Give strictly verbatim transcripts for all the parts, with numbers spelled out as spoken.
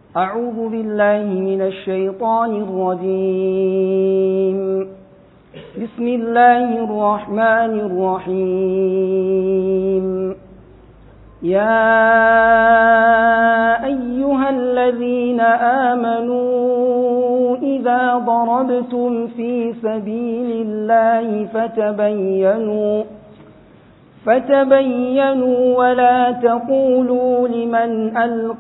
أعوذ بالله من الشيطان الرجيم. بسم الله الرحمن الرحيم. يا أيها الذين آمنوا إذا ضربتم في سبيل الله فتبينوا فتبينوا ولا تقولوا لمن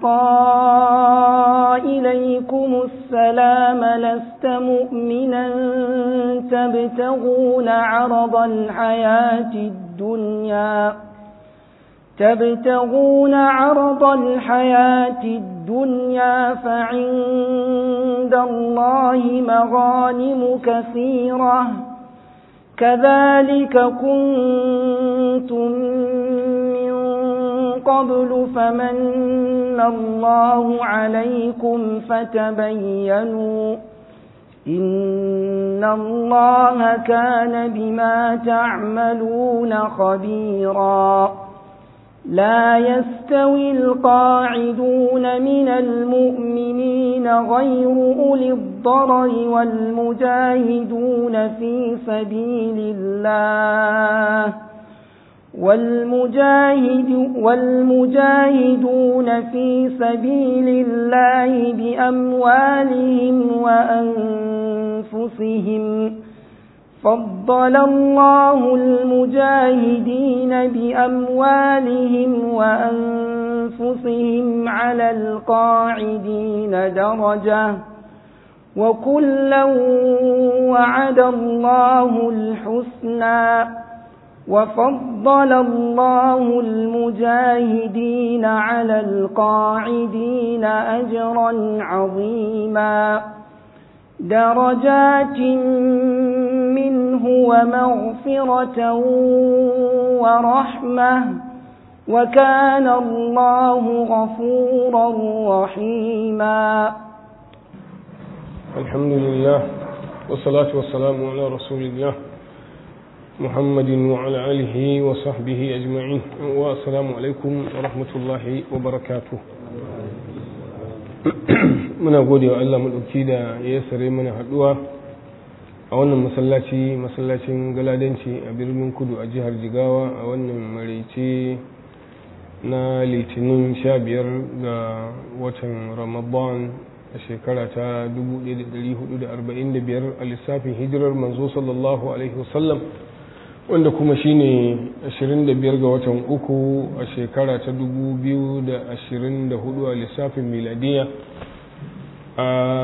ألقى إليكم السلام لست مؤمنا تبتغون عرض الحياة الدنيا تبتغون عرض الحياة الدنيا فعند الله مغانم كثيرة كذلك كنتم من قبل فمن الله عليكم فتبينوا إن الله كان بما تعملون خبيرا. لا يستوي القاعدون من المؤمنين غير أولي الضرر والمجاهدون في سبيل الله والمجاهد والمجاهدون في سبيل الله بأموالهم وأنفسهم فضل الله المجاهدين بأموالهم وأنفسهم على القاعدين درجة وكلا وعد الله الحسنى وفضل الله المجاهدين على القاعدين أجرا عظيما درجات منه ومغفرة ورحمة وكان الله غفورا رحيما. الحمد لله والصلاة والسلام على رسول الله محمد وعلى آله وصحبه أجمعين والسلام عليكم ورحمة الله وبركاته. muna gode wa Allah maɗauki da ya sare mana haɗuwa a wannan masallaci masallacin galadanci a birnin kudu a jihar jigawa a wannan maraice na litinin sha biyar ga watan ramadan a shekara ta dubu ɗaya da ɗari hudu da arba'in da biyar a lissafin hijirar manzo sallallahu alaihi wasallam wanda kuma shine ashirin da biyar ga watan uku a shekara ta dubu biyu da ashirin da hudu a lissafin miladiya a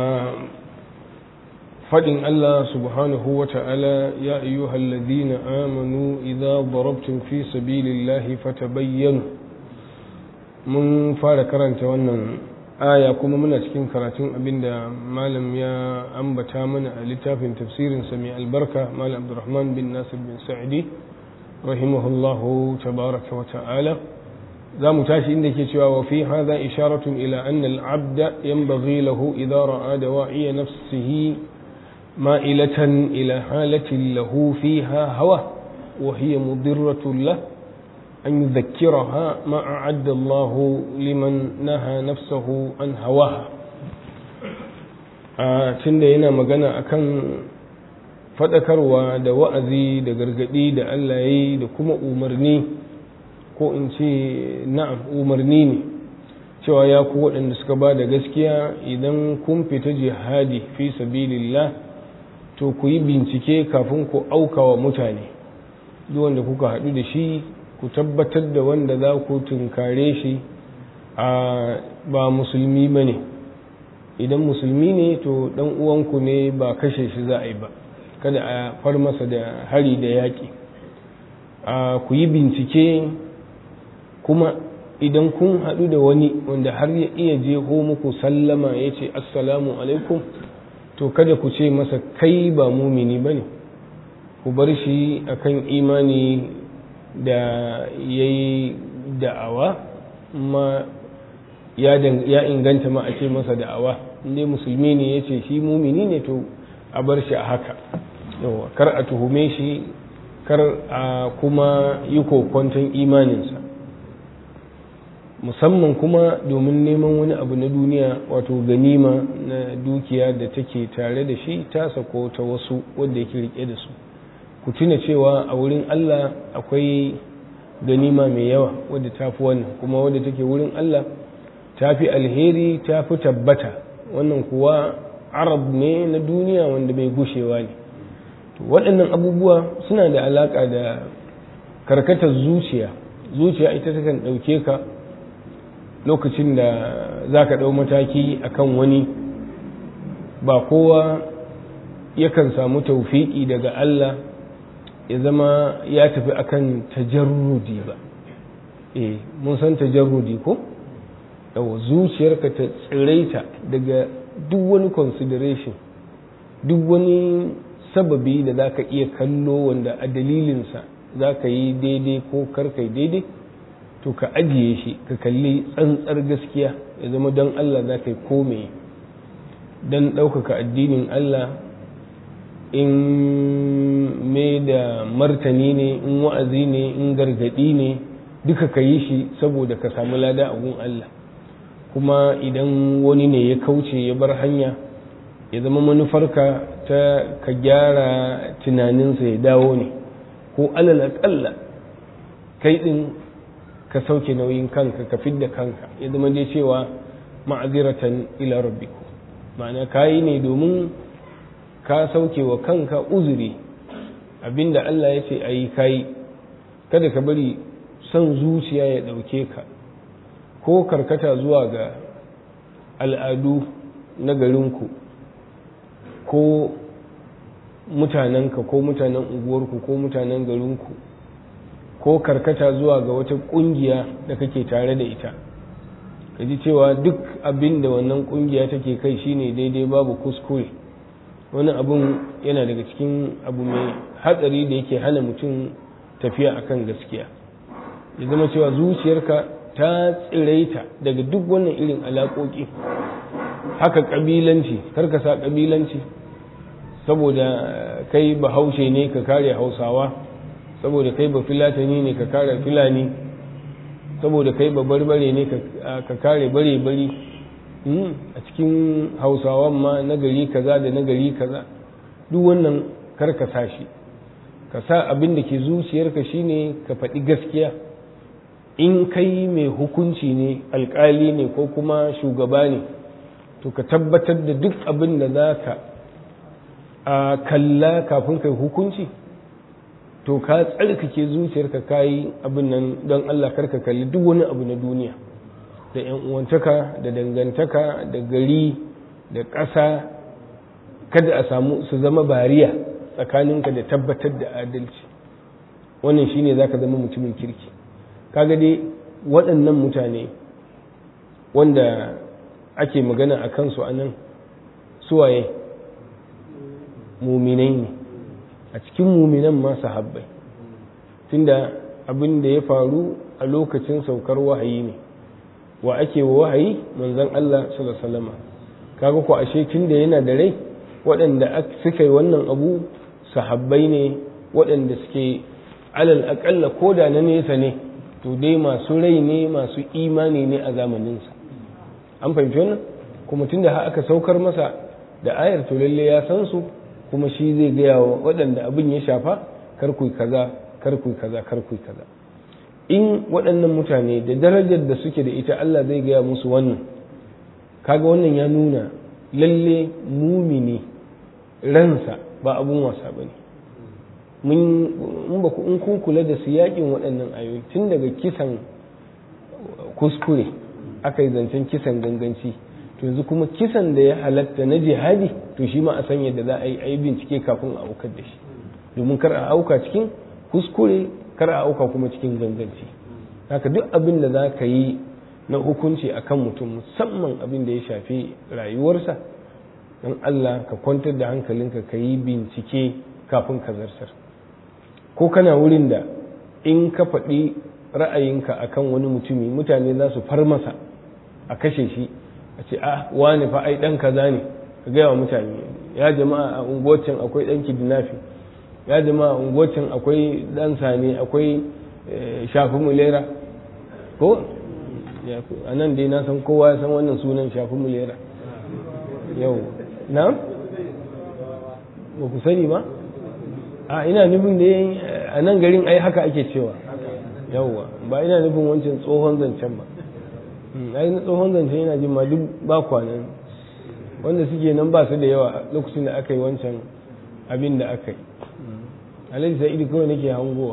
faɗin Allah subhanahu wa ta'ala ya ayyuhal ladina amanu idza darabtum fi sabilillahi fatabayyanu. Mun fara karanta wannan aya kuma muna cikin karatun abinda malam ya ambata mana a littafin tafsirin sami albarka malam Abdurrahman bin Nasir bin Sa'idi rahimahullahu tabaraka wa ta'ala. za mu tashi inda ke cewa wa fi hadha isharatun ila anna al-abda yanbaghi lahu idha ra'a dawa'iya nafsihi ma'ilatan ila halatin lahu fiha hawa wa hiya mudirratun lahu an yudhakkiraha ma a'adda Allah liman naha nafsahu an hawaha. a tunda yana magana akan fadakarwa da wa'azi da gargadi da Allah yayi da kuma umarni ko in ce na'am umarni ne cewa ya ku waɗanda suka ba da gaskiya idan kun fita jihadi fi sabilillah to ku yi bincike kafin ku auka wa mutane duk wanda kuka haɗu da shi ku tabbatar da wanda za ku tunkare shi a ba musulmi ba ne. Idan musulmi ne to ɗan uwanku ne ba kashe shi za a yi ba, kada a far masa da hari da yaƙi. ku yi bincike kuma idan kun haɗu da wani wanda har ya iya jeho muku sallama ya ce assalamu alaikum to kada ku ce masa kai ba mumini ba ne, ku bar shi akan imani da ya yi da'awa ma ya inganta ma a ce masa da'awa inda musulmi ne ya ce shi mumini ne to a bar shi a haka, kar a tuhume shi, kar a kuma yi kokwanton imaninsa. musamman kuma domin neman wani abu na duniya, wato ganima na dukiya da take tare da shi tasa ko ta wasu wanda yake rike da su. Ku tuna cewa a wurin Allah akwai ganima mai yawa wadda ta fi wannan, kuma wadda take wurin Allah ta fi alheri, ta fi tabbata. Wannan kuwa arab ne na duniya wanda bai gushewa ne. Waɗannan abubuwa suna da alaƙa da karkatar zuciya. Zuciya ita takan ɗauke ka lokacin da za ka ɗau mataki akan wani, ba kowa yakan samu taufiƙi daga Allah ya zama ya tafi akan tajarrudi ba. Eh, mun san tajarrudi ko? Yawa, zuciyarka ta tsiraita daga duk wani consideration, duk wani sababi da za ka iya kallo wanda a dalilinsa za ka yi daidai ko karkai daidai, to ka ajiye shi ka kalli tsantsar gaskiya, ya zama don Allah za ka yi kome don ɗaukaka addinin Allah. In mai da martani ne, in wa'azi ne, in gargaɗi ne, duka ka yi shi saboda ka samu lada a gun Allah. Kuma idan wani ne ya kauce ya bar hanya, ya zama manufarka ta ka gyara tunaninsa ya dawo ne, ko alal aƙalla kai ɗin ka sauke nauyin kanka, ka fidda kanka, ya zama dai cewa ma'aziratan ila rabbiku, ma'ana kayi ne domin ka sauke wa kanka uzuri, abinda Allah ya ce a yi kayi. Kada ka bari son zuciya ya ɗauke ka, ko karkata zuwa ga al'adu na garinku ko mutanenka ko mutanen unguwarku ko mutanen garinku, ko karkata zuwa ga wata ƙungiya da kake tare da ita, ka ji cewa duk abin da wannan ƙungiya take kai shine daidai, babu kuskure. Wani abun yana daga cikin abu mai hatsari da yake hana mutum tafiya akan gaskiya. Ya zama cewa zuciyarka ta tsiraita daga duk wannan irin alaƙoƙi. Haka ƙabilanci, karka sa ƙabilanci saboda kai bahaushe ne ka kare Hausawa, saboda kai ba filatani ne ka kare Fulani, saboda kai ba barbare ne ka kare bare bari. A cikin Hausawan ma na gari kaza da na gari kaza, duk wannan karka sa shi. Ka sa abin da ke zuciyarka shine ka faɗi gaskiya. In kai mai hukunci ne, alƙali ne ko kuma shugaba ne, to ka tabbatar da duk abin da za ka a kalla kafin kai hukunci, to ka tsarkake zuciyarka kayi abin nan don Allah. Karka kalli duk wani abu na duniya, da ‘yan uwantaka da dangantaka da gari da ƙasa, kada a samu su zama bariya tsakaninka da tabbatar da adalci. Wannan shine za ka zama mutumin kirki. Kaga dai waɗannan mutane wanda ake magana a kansu a nan, suwaye? Muminai ne. A cikin muminan ma sahabbai, tunda abin da ya faru a lokacin saukar wahayi ne. Wa ake wa wahayi? Manzon Allah sallallahu alaihi wasallam. Kaga ko ashe tunda yana da rai, waɗanda suka yi wannan abu sahabbai ne, waɗanda suke alal aƙalla ko da na nesa ne, to dai masu rai ne, masu imani ne a zamaninsa. An fahimci wannan? Kuma tunda har aka saukar masa da ayar, to lalle ya san su, kuma shi zai gaya wa waɗanda abin ya shafa, kar ku kaza, kar ku kaza, kar ku kaza. In waɗannan mutane da darajar da suke da ita Allah zai gaya musu wannan, kaga wannan ya nuna lalle mumini ransa ba abun wasa bane. Mun in ba ku in kun kula da siyakin waɗannan ayoyi, tun daga kisan kuskure aka yi zancen kisan ganganci, to yanzu kuma kisan da ya halatta na jihadi, to shi ma a san yadda za a yi ayi bincike kafin a aukar da shi, domin kar a auka cikin kuskure, kar a auka kuma cikin ganganci. Haka duk abin da za ka yi na hukunci akan mutum, musamman abin da ya shafi rayuwarsa, don Allah ka kwantar da hankalinka ka yi bincike kafin ka zartar. Ko kana wurin da in ka faɗi ra'ayinka akan wani mutumi, mutane za su far masa a kashe shi, a ce ah wani fa ai dan kaza ne, ka gaya wa mutane, ya jama'a a unguwacin akwai dan kidnapping, ya jama'a a unguwacin akwai dan sane, akwai shafi mulera, ko a nan dai na san kowa ya san wannan sunan shafi mulera yau na ba ku sani ba a ina nufin da a nan garin ai haka ake cewa yauwa ba ina nufin wancan tsohon zancen ba ai na tsohon zancen yana jin ma duk ba kwanan wanda suke nan ba su da yawa lokacin da aka yi wancan abin da aka yi alhaji sa'idu kawai nake hangowa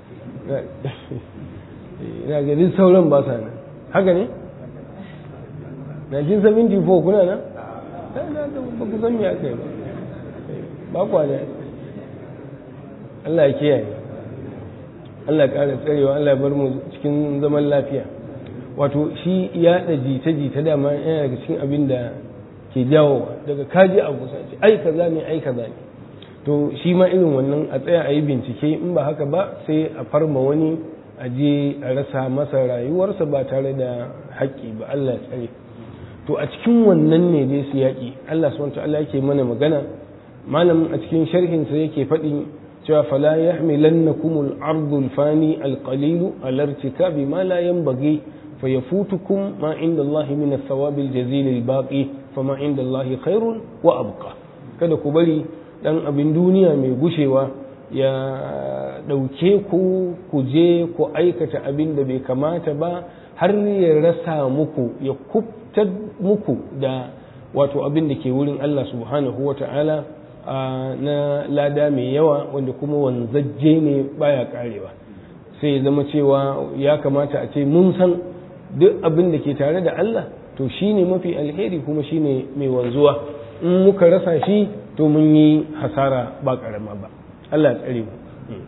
ina ga duk sauran ba sa nan haka ne nineteen seventy-four kuna nan ba ku san me aka yi ba kwana Allah ya kiyaye Allah ya ƙara tsarewa Allah ya bar mu cikin zaman lafiya wato shi yaɗa jita-jita dama yana daga cikin abin da ke jawo daga kaji abu sai ai kaza ne ai kaza ne to shi ma irin wannan a tsaya a yi bincike in ba haka ba sai a farma wani a je a rasa masa rayuwarsa ba tare da haƙƙi ba Allah ya tsare to a cikin wannan ne dai su yaƙi Allah subhanahu wa ta'ala yake mana magana malam a cikin sharhin sa yake faɗi cewa fala yahmilannakum al-ardu al-fani al-qalil al-irtikabi ma la yanbaghi fayafutukum ma inda Allah min ath-thawab al-jazil al-baqi fama inda Allah khairun wa abqa kada ku bari dan abin duniya mai gushewa ya dauke ku ku je ku aikata abin da bai kamata ba har ya rasa muku ya kubtar muku da wato abin da ke wurin Allah subhanahu wa ta'ala na lada mai yawa wanda kuma wanzajje ne baya karewa sai zama cewa ya kamata a ce mun san duk abin da ke tare da Allah to shine mafi alheri kuma shine mai wanzuwa in muka rasa shi to mun yi hasara ba karama ba Allah ya tsare mu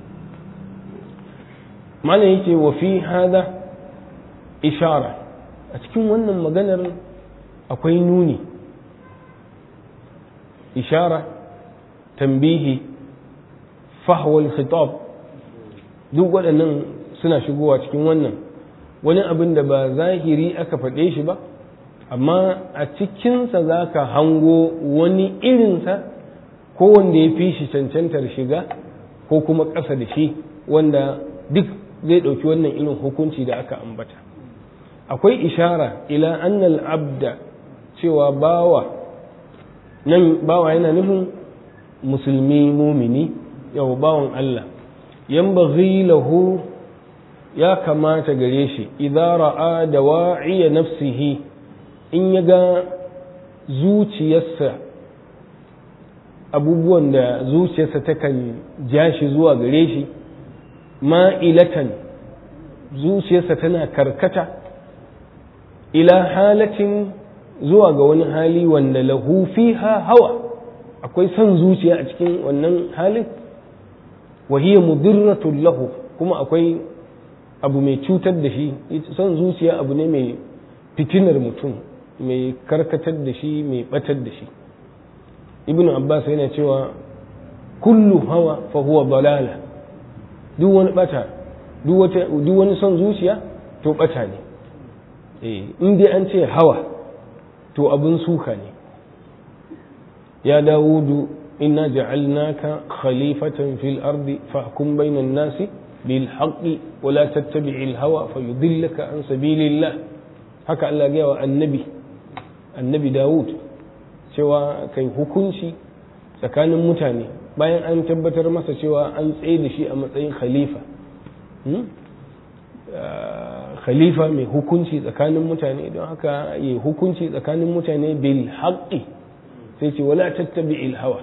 mana yake wa fi hada ishara a cikin wannan maganar akwai nuni ishara tambihi fahwal khitab duk waɗannan suna shigowa cikin wannan wani abin da ba zahiri aka faɗe shi ba amma a cikinsa za ka hango wani irinsa ko wanda ya fi shi cancantar shiga ko kuma ƙasa da shi wanda duk zai ɗauki wannan irin hukunci da aka ambata akwai ishara ila annal abda cewa bawa nan bawa yana nufin musulmi mumini yau bawan Allah yanbaghi lahu ya kamata gare shi idza ra'a dawa'iya nafsihi in yaga zuciyarsa abubuwan da zuciyarsa takan ja shi zuwa gare shi ma'ilatan zuciyarsa tana karkata ila halatin zuwa ga wani hali wanda lahu fiha hawa akwai son zuciya a cikin wannan halin wa hiya mudirratun lahu kuma akwai abu mai cutar da shi son zuciya abu ne mai fitinar mutum mai karkatar da shi mai batar da shi ibn abbas yana cewa kullu hawa fa huwa dalala duk wani bata duk wata duk wani son zuciya to bata ne eh in dai an ce hawa to abun suka ne ya dawudu inna ja'alnaka khalifatan fil ardi fahkum bainan nasi bil haqqi wa la tattabi'il hawa fayudillaka an sabilillah haka Allah ya wa annabi annabi Dawud cewa kai hukunci tsakanin mutane bayan an tabbatar masa cewa an tsaye da shi a matsayin khalifa khalifa mai hukunci tsakanin mutane don haka yi hukunci tsakanin mutane bil haqqi sai ce wala tattabi'il hawa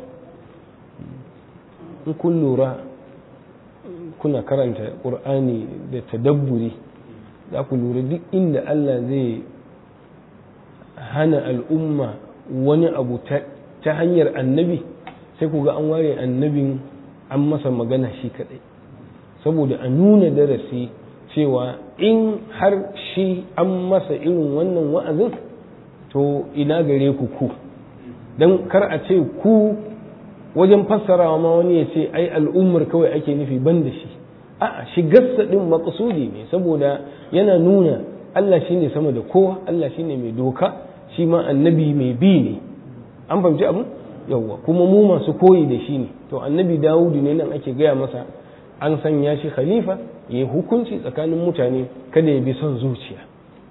in kun lura kuna karanta qur'ani da tadabburi za ku lura duk inda Allah zai hana al'umma wani abu ta hanyar annabi sai ku ga an ware annabin an masa magana shi kadai saboda a nuna darasi cewa in har shi an masa irin wannan wa'azin to ina gare ku ku don kar a ce ku wajen fassarawa ma wani ya ce ai al'ummar kawai ake nufi ban da shi a'a shigarsa din maqsudi ne saboda yana nuna Allah shine sama da kowa Allah shine mai doka shi ma annabi mai bi ne an fahimci abu yawwa kuma mu masu koyi da shi ne to annabi Dawudu ne nan ake gaya masa an sanya shi khalifa ya hukunci tsakanin mutane kada ya bi son zuciya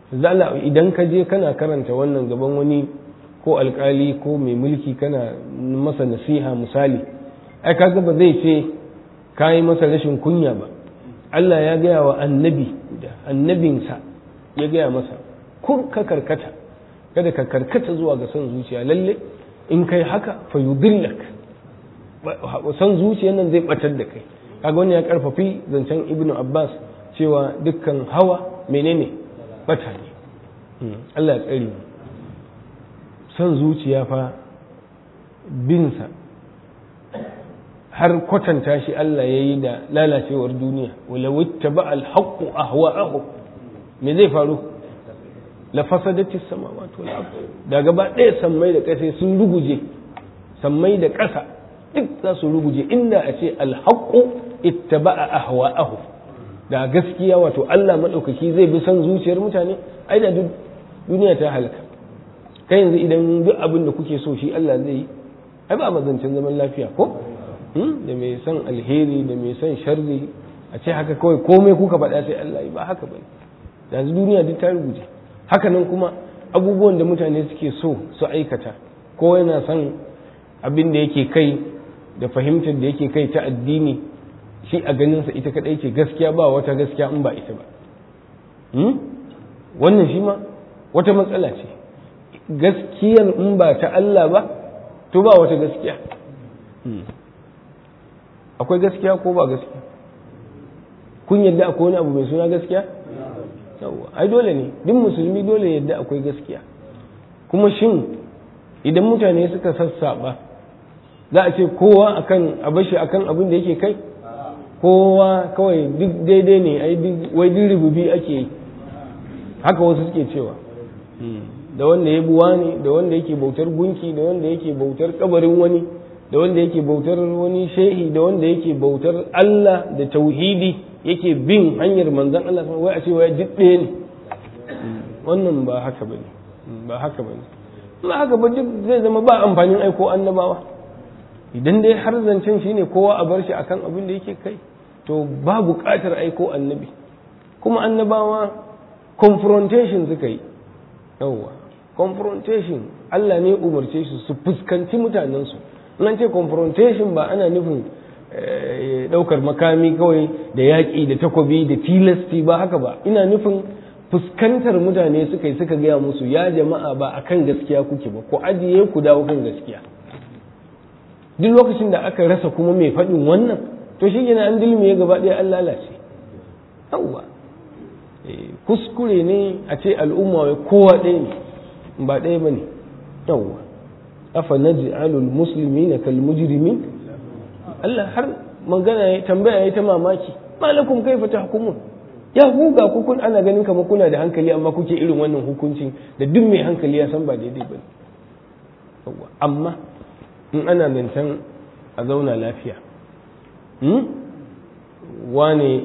zalla idan ka je kana karanta wannan gaban wani ko alkali ko mai mulki kana masa nasiha misali, ai kaga ba zai ce ka yi masa rashin kunya ba. Allah ya gaya wa annabi da annabinsa ya gaya masa kur ka karkata, kada ka karkata zuwa ga son zuciya, lalle in kai haka fa yudillak, son zuciya nan zai batar da kai. kaga wannan ya karfafi zancen Ibn Abbas cewa dukkan hawa menene bata ne. Allah ya tsare mu. son zuciya fa binsa har kwatanta shi Allah ya yi da lalacewar duniya, wala wattaba al-haqqu ahwa'ahu, me zai faru? la fasadati samawati wal ard, da gaba ɗaya sammai da ƙasa sun ruguje, sammai da ƙasa duk za su ruguje inda a ce al-haqqu ittaba'a ahwa'ahu, da gaskiya wato Allah madaukaki zai bi son zuciyar mutane, ai da duk duniya ta halaka. kai yanzu idan duk abin da kuke so shi Allah zai yi, ai ba mazancin zaman lafiya ko? da mai son alheri da mai son sharri a ce haka kawai komai kuka faɗa sai Allah yi, ba haka bane. yanzu duniya duk ta rubuce. haka nan kuma abubuwan da mutane suke so su aikata, ko yana son abin da yake kai da fahimtar da yake kai ta addini, shi a ganinsa ita kadai ce gaskiya, ba wata gaskiya in ba ita ba. wannan shi ma wata matsala ce. gaskiyar in ba ta Allah ba to ba wata gaskiya. akwai gaskiya ko ba gaskiya? kun yadda akwai wani abu mai suna gaskiya? yawwa ai dole ne, duk musulmi dole yadda akwai gaskiya. kuma shin idan mutane suka sassaba za a ce kowa akan abashi akan abin da yake kai? kowa kawai duk daidai ne, ai wai duk rububi ake yi, haka wasu suke cewa. da wanda ya buwa ne, da wanda yake bautar gunki, da wanda yake bautar kabarin wani, da wanda yake bautar wani shehi, da wanda yake bautar Allah da tauhidi, yake bin hanyar manzon Allah, wai a ce wai duk ɗaya ne. wannan ba haka bane, ba haka bane. ba haka ba duk zai zama ba amfanin aiko annabawa. idan dai har zancen shine kowa a bar shi akan abin da yake kai, to ba buƙatar aiko annabi. kuma annabawa confrontation suka yi, yawwa confrontation Allah ne umarce su su fuskanci mutanensu. nan ce confrontation ba ana nufin daukar makami kawai da yaƙi da takobi da tilasti ba, haka ba. ina nufin fuskantar mutane suka yi suka gaya musu, ya jama'a ba akan gaskiya kuke ba, ku ajiye ku dawo kan gaskiya. duk lokacin da aka rasa kuma mai faɗin wannan, to shi gina an dilmiye gaba ɗaya an lalace. yawwa kuskure ne a ce al'umma wai kowa ɗaya ne, ba ɗaya ba ne. yawwa afa naj'alul muslimina kal mujrimin. Allah har magana ya tambaya ya ta mamaki, malakum kaifa tahkumun, ya huga ku kun ana ganin kamar kuna da hankali amma kuke irin wannan hukuncin da duk mai hankali ya san ba daidai ba. yawwa amma in ana zancen a zauna lafiya, wane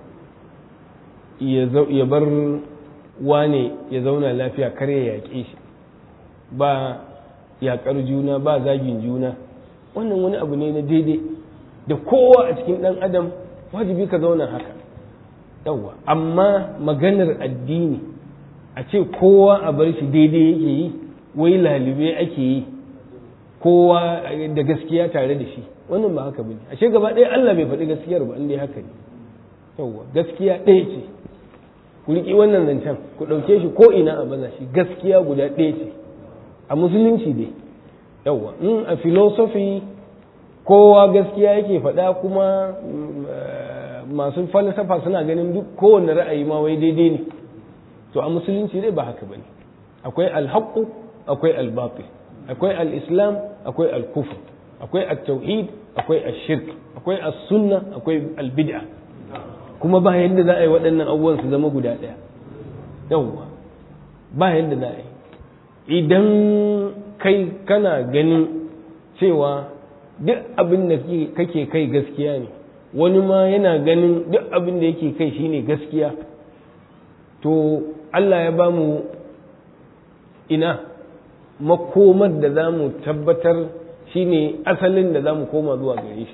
ya bar wane ya zauna lafiya kar ya yaƙe shi, ba yaƙar juna ba zagin juna, wannan wani abu ne na daidai da kowa a cikin ɗan adam wajibi ka zauna haka. yawwa amma maganar addini a ce kowa a bar shi daidai yake yi, wai lalube ake yi, kowa da gaskiya tare da shi, wannan ba haka bane. ashe gaba ɗaya Allah bai faɗi gaskiyar ba, inda haka ne. yawwa gaskiya ɗaya ce, ku riƙi wannan zancen, ku ɗauke shi ko ina a baza shi, gaskiya guda ɗaya ce a musulunci dai. yawwa in a philosophy kowa gaskiya yake faɗa, kuma masu falsafa suna ganin duk kowane ra'ayi ma wai daidai ne, to a musulunci dai ba haka bane. akwai alhaqqu akwai albatil, akwai al-islam akwai al-kufr, akwai at-tauhid akwai ash-shirk, akwai as-sunna akwai al-bid'a. kuma ba yadda za a yi waɗannan abubuwan su zama guda ɗaya. yawwa ba yadda za a yi. idan kai kana ganin cewa duk abin da kake kai gaskiya ne, wani ma yana ganin duk abin da yake kai shine gaskiya, to Allah ya ba mu ina makomar da za mu tabbatar shine asalin da za mu koma zuwa gare shi.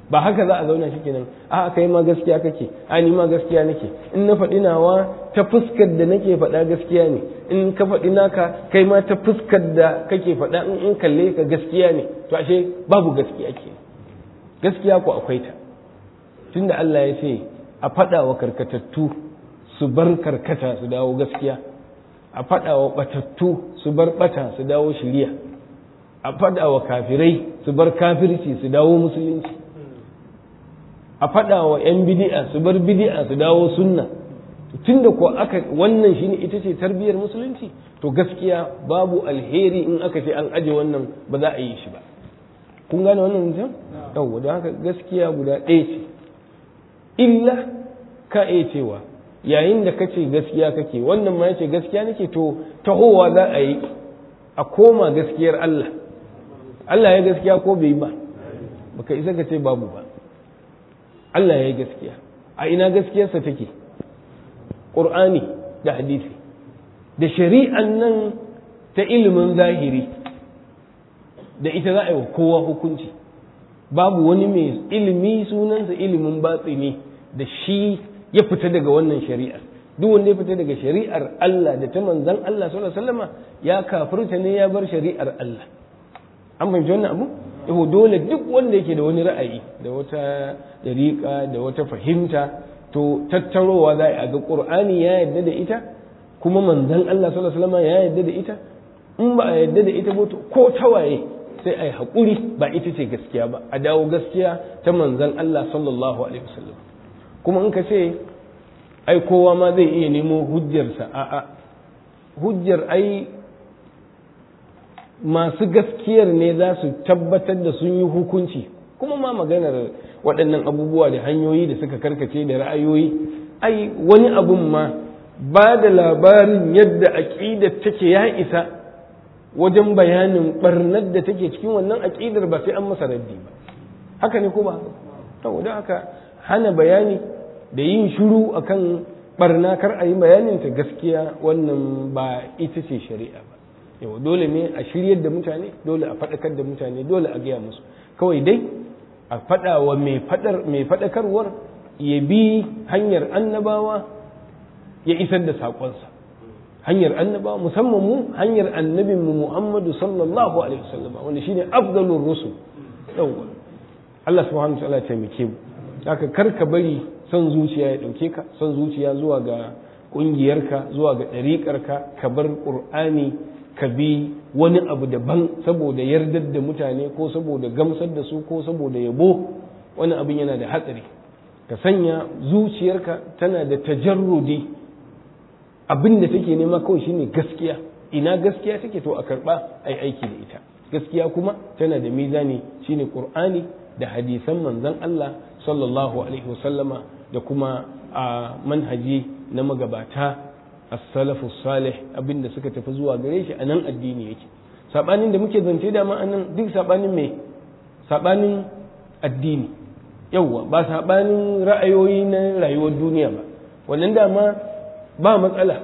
ba haka za a zauna shi kenan a kai ma gaskiya kake a ni ma gaskiya nake in na faɗi nawa ta fuskar da nake faɗa gaskiya ne in ka faɗi naka kai ma ta fuskar da kake faɗa in in kalle ka gaskiya ne to ashe babu gaskiya ke gaskiya ko akwai ta tunda Allah ya ce a faɗa wa karkatattu su bar karkata su dawo gaskiya a faɗa wa batattu su bar bata su dawo shiriya a faɗa wa kafirai su bar kafirci su dawo musulunci a faɗa wa 'yan bidi'a su bar bidi'a su dawo sunna tunda ko aka wannan shine ita ce tarbiyyar musulunci to gaskiya babu alheri in aka ce an aje wannan ba za a yi shi ba kun gane wannan mutum yawa don haka gaskiya guda ɗaya ce illa ka iya cewa yayin da kace gaskiya kake wannan ma yace gaskiya nake to tahowa za a yi a koma gaskiyar Allah Allah ya gaskiya ko bai ba baka isa ka ce babu ba Allah ya yi gaskiya a ina gaskiyarsa take ƙur'ani da hadisi da shari'an nan ta ilimin zahiri da ita za a yi wa kowa hukunci babu wani mai ilimi sunansa ilimin batsini da shi ya fita daga wannan shari'ar duk wanda ya fita daga shari'ar Allah da ta manzan Allah sallallahu alaihi wasallama ya kafirta ne ya bar shari'ar Allah an fahimci wannan abu yau dole duk wanda yake da wani ra'ayi da wata dariƙa da wata fahimta to tattarowa za a ga ƙur'ani ya yarda da ita kuma manzon Allah sallallahu alaihi wasallam ya yarda da ita in ba a yarda da ita ba to ko tawaye sai ai haƙuri ba ita ce gaskiya ba a dawo gaskiya ta manzon Allah sallallahu alaihi wasallam kuma in ka ce ai kowa ma zai iya nemo hujjarsa a'a hujjar ai masu gaskiyar ne za su tabbatar da sun yi hukunci kuma ma maganar waɗannan abubuwa da hanyoyi da suka karkace da ra'ayoyi ai wani abun ma ba da labarin yadda aƙidar take ya isa wajen bayanin ɓarnar da take cikin wannan aƙidar ba sai an masa raddi ba haka ne ko ba saboda haka hana bayani da yin shiru akan ɓarna kar a yi bayanin ta gaskiya wannan ba ita ce shari'a ba yau dole ne a shiryar da mutane dole a faɗakar da mutane dole a gaya musu kawai dai a faɗa wa mai faɗakarwar ya bi hanyar annabawa ya isar da saƙonsa hanyar annabawa musamman mu hanyar annabin mu Muhammadu sallallahu alaihi wasallam wanda shine afdalur rusul yawa Allah subhanahu wa ta'ala ya taimake mu haka karka bari son zuciya ya dauke ka son zuciya zuwa ga kungiyarka zuwa ga ɗariƙarka ka bar qur'ani ka bi wani abu daban saboda yardar da mutane ko saboda gamsar da su ko saboda yabo wani abin yana da hatsari ka sanya zuciyarka tana da tajarrudi abin da take nema kawai shine gaskiya ina gaskiya take to a karba ai aiki da ita gaskiya kuma tana da mizani shine qur'ani da hadisan manzon Allah sallallahu alaihi wasallama da kuma a manhaji na magabata as-salafu salih abinda suka tafi zuwa gare shi anan addini yake sabanin da muke zance da ma anan duk sabanin me sabanin addini yawa ba sabanin ra'ayoyi na rayuwar duniya ba wannan dama ba matsala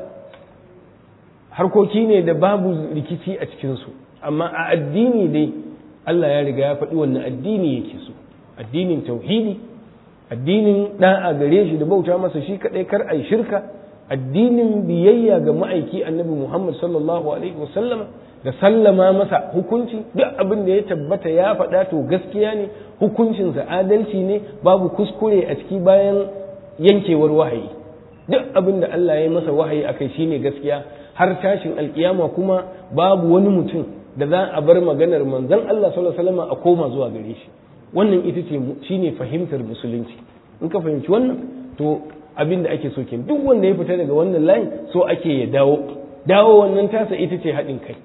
harkoki ne da babu rikici a cikin su amma a addini dai Allah ya riga ya faɗi wannan addini yake so addinin tauhidi addinin da'a gare shi da bauta masa shi kadai kar ai shirka addinin biyayya ga ma'aiki annabi Muhammad sallallahu alaihi wasallam da sallama masa hukunci duk abin da ya tabbata ya faɗa to gaskiya ne hukuncinsa adalci ne babu kuskure a ciki bayan yankewar wahayi duk abin da Allah ya yi masa wahayi akai shine gaskiya har tashin alkiyama kuma babu wani mutum da za a bar maganar manzon Allah sallallahu alaihi wasallam a koma zuwa gare shi wannan ita ce shine fahimtar musulunci in ka fahimci wannan to abin da ake so ke duk wanda ya fita daga wannan layin so ake ya dawo dawo wannan tasa ita ce haɗin kai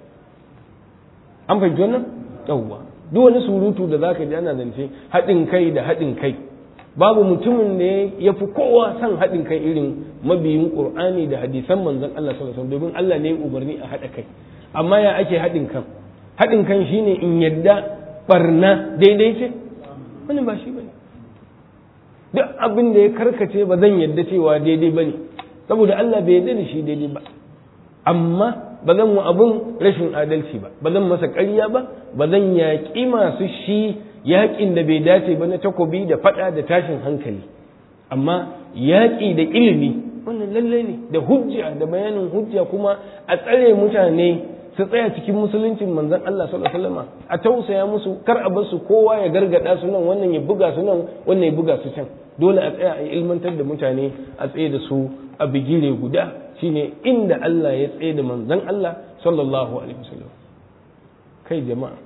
an fahimci wannan yawwa duk wani surutu da zaka ji ana zance haɗin kai da haɗin kai babu mutumin da ya fi kowa son haɗin kai irin mabiyin qur'ani da hadisan manzon Allah sallallahu alaihi wasallam domin Allah ne ya umarni a haɗa kai amma ya ake haɗin kan haɗin kan shine in yadda barna daidai ce wani ba shi bane duk abin da ya karkace ba zan yadda cewa daidai ba ne saboda Allah bai yadda da shi daidai ba amma ba zan wa abin rashin adalci ba ba zan masa ƙarya ba ba zan yaƙi masu shi yaƙin da bai dace ba na takobi da faɗa da tashin hankali, amma yaƙi da ilimi wannan lalle ne, da hujja da bayanin hujja, kuma a tsare mutane su tsaya cikin musuluncin manzon Allah sallallahu alaihi wasallam, a tausaya musu, kar a bar su kowa ya gargada su nan, wannan ya buga su nan, wannan ya buga su can. Dole a tsaya a ilmantar da mutane, a tsaye da su a bigire guda, shine inda Allah ya tsaye da manzon Allah sallallahu alaihi wasallam. Kai jama'a,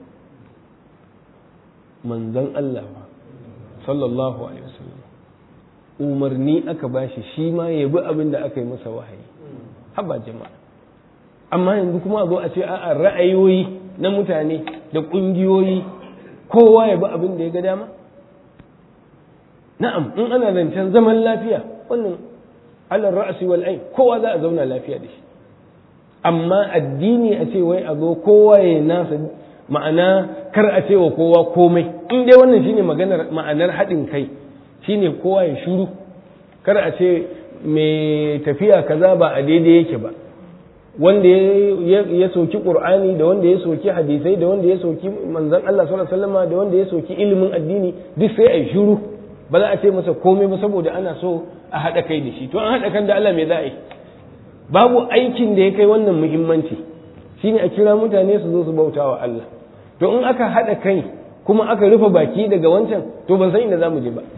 manzon Allah sallallahu alaihi wasallam umarni aka bashi shi ma ya bi abin da aka yi masa wahayi. Haba jama'a, amma yanzu kuma a zo a ce a'a ra'ayoyi na mutane da ƙungiyoyi kowa ya bi abin da ya ga dama. Na'am, in ana zancen zaman lafiya wannan alar ra'asi wal ain, kowa za a zauna lafiya da shi, amma addini a ce wai a zo kowa ya nasa, ma'ana kar a ce wa kowa komai. In dai wannan shine maganar ma'anar haɗin kai, shine kowa ya shiru, kar a ce mai tafiya kaza ba a daidai yake ba, wanda ya soki qur'ani da wanda ya soki hadisai da wanda ya soki manzon Allah sallallahu alaihi wasallam da wanda ya soki ilimin addini, duk sai ai shiru, ba za a ce masa komai ba saboda ana so a haɗa kai da shi. To an haɗa kan da Allah mai za a yi? Babu aikin da ya kai wannan muhimmanci, shine a kira mutane su zo su bauta wa Allah. To in aka haɗa kai kuma aka rufe baki daga wancan, to ban san inda za mu je ba.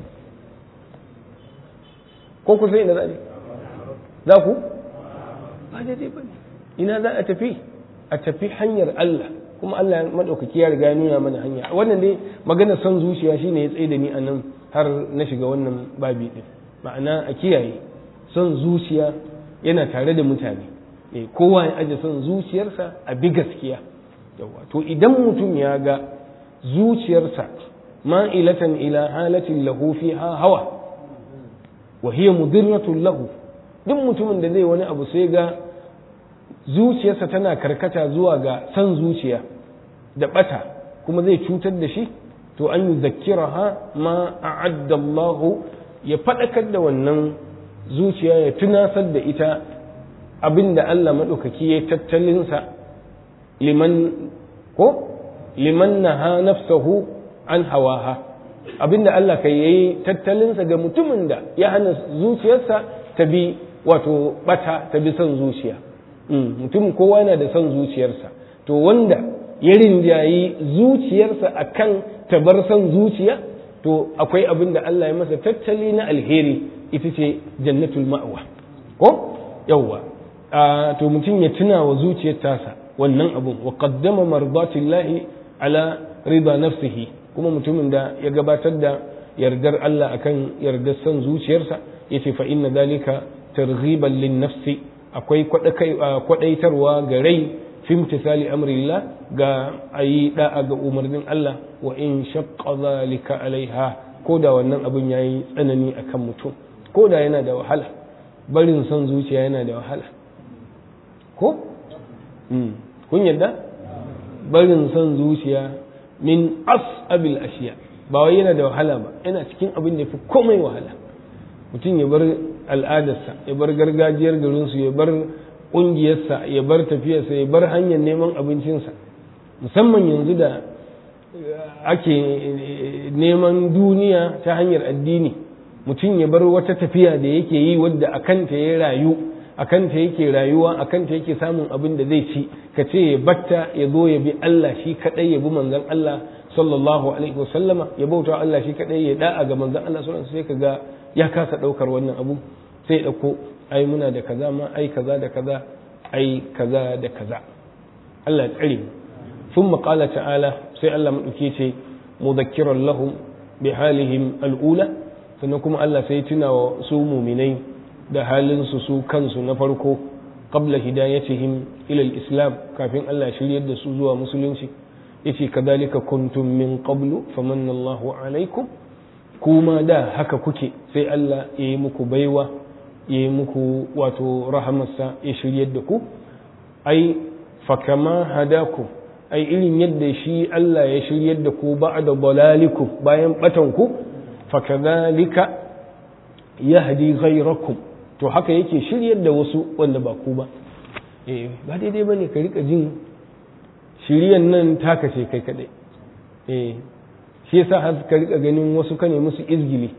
Ko ku sai inda za a je? Za ku? Ba daidai ba ne. Ina za a tafi? A tafi hanyar Allah, kuma Allah maɗaukaki ya riga nuna mana hanya. Wannan dai maganar son zuciya shine ya tsaye da ni a nan har na shiga wannan babi ɗin. Ma'ana a kiyaye, son zuciya yana tare da mutane, e, kowa ya aje son zuciyarsa a bi gaskiya. Yawa, to idan mutum ya ga zuciyarsa ma'ilatan ila halatin lahu fiha hawa wa hiya mudirratun lahu, duk mutumin da zai wani abu sai ga zuciyarsa tana karkata zuwa ga son zuciya da bata, kuma zai cutar da shi, to an yi zakiraha ma a'adda Allahu, ya faɗakar da wannan zuciya, ya tunasar da ita abinda Allah maɗaukaki ya tattalinsa liman ko liman naha nafsahu an hawaha, abinda Allah kai yayi tattalinsa ga mutumin da ya hana zuciyarsa ta bi wato bata, ta bi son zuciya. Mutum kowa yana da son zuciyarsa, to wanda ya rinjayi zuciyarsa akan tabar son zuciya, to akwai abin da Allah ya masa tattali na alheri, ita ce jannatul ma'wa ko yawwa. To mutum ya tuna wa zuciyar tasa wannan abun, wa qaddama mardatillahi ala rida nafsihi, kuma mutumin da ya gabatar da yardar Allah akan yardar son zuciyarsa, yace fa inna dalika targhiban lin nafsi, akwai kwadaitarwa ga rai fi imtisali amrillah, ga ayi da'a ga umarnin Allah, wa in shaqqa zalika alaiha, ko da wannan abin yayi tsanani akan mutum, ko da yana da wahala, barin son zuciya yana da wahala ko kun yadda barin son zuciya min as'abil ashiya, ba wai yana da wahala ba, yana cikin abin da fi komai wahala. Mutum ya bar al'adarsa, ya bar gargajiyar garinsu, ya bar ƙungiyarsa, ya bar tafiyarsa, ya bar hanyar neman abincinsa, musamman yanzu da ake neman duniya ta hanyar addini. Mutum ya bar wata tafiya da yake yi wadda a kanta ya rayu, a kanta yake rayuwa, a kanta yake samun abin da zai ci, ka ce ya batta ya zo ya bi Allah shi kaɗai, ya bi manzon Allah sallallahu alaihi wasallama, ya bauta Allah shi kaɗai, ya da'a ga manzon Allah sallallahu alaihi wasallam, sai ka ga ya kasa ɗaukar wannan abu, sai ya ɗauko ai muna da kaza ma, ai kaza da kaza, ai kaza da kaza. Allah ya tsare mu. ثم قال تعالى sai Allah maɗauki ce mudhakkiran lahum bi halihim al'ula, sannan kuma Allah sai tuna wa su muminai da halin su su kansu na farko, qabla hidayatihim ila al-islam, kafin Allah ya shiryar da su zuwa musulunci. Yace kadhalika kuntum min qablu famanna Allahu alaikum, kuma da haka kuke, sai Allah ya yi muku baiwa, ya yi muku wato rahamarsa, ya shiryar da ku. Ai fakama hadakum, ai irin yadda shi Allah ya shiryar da ku ba'da dalalikum, bayan batan ku, fakadhalika yahdi ghayrakum, to haka yake shiryar da wasu wanda ba ku ba. Eh ba daidai bane ka rika jin shiriyan nan taka ce kai kadai. Eh shi yasa har ka rika ganin wasu kane musu izgili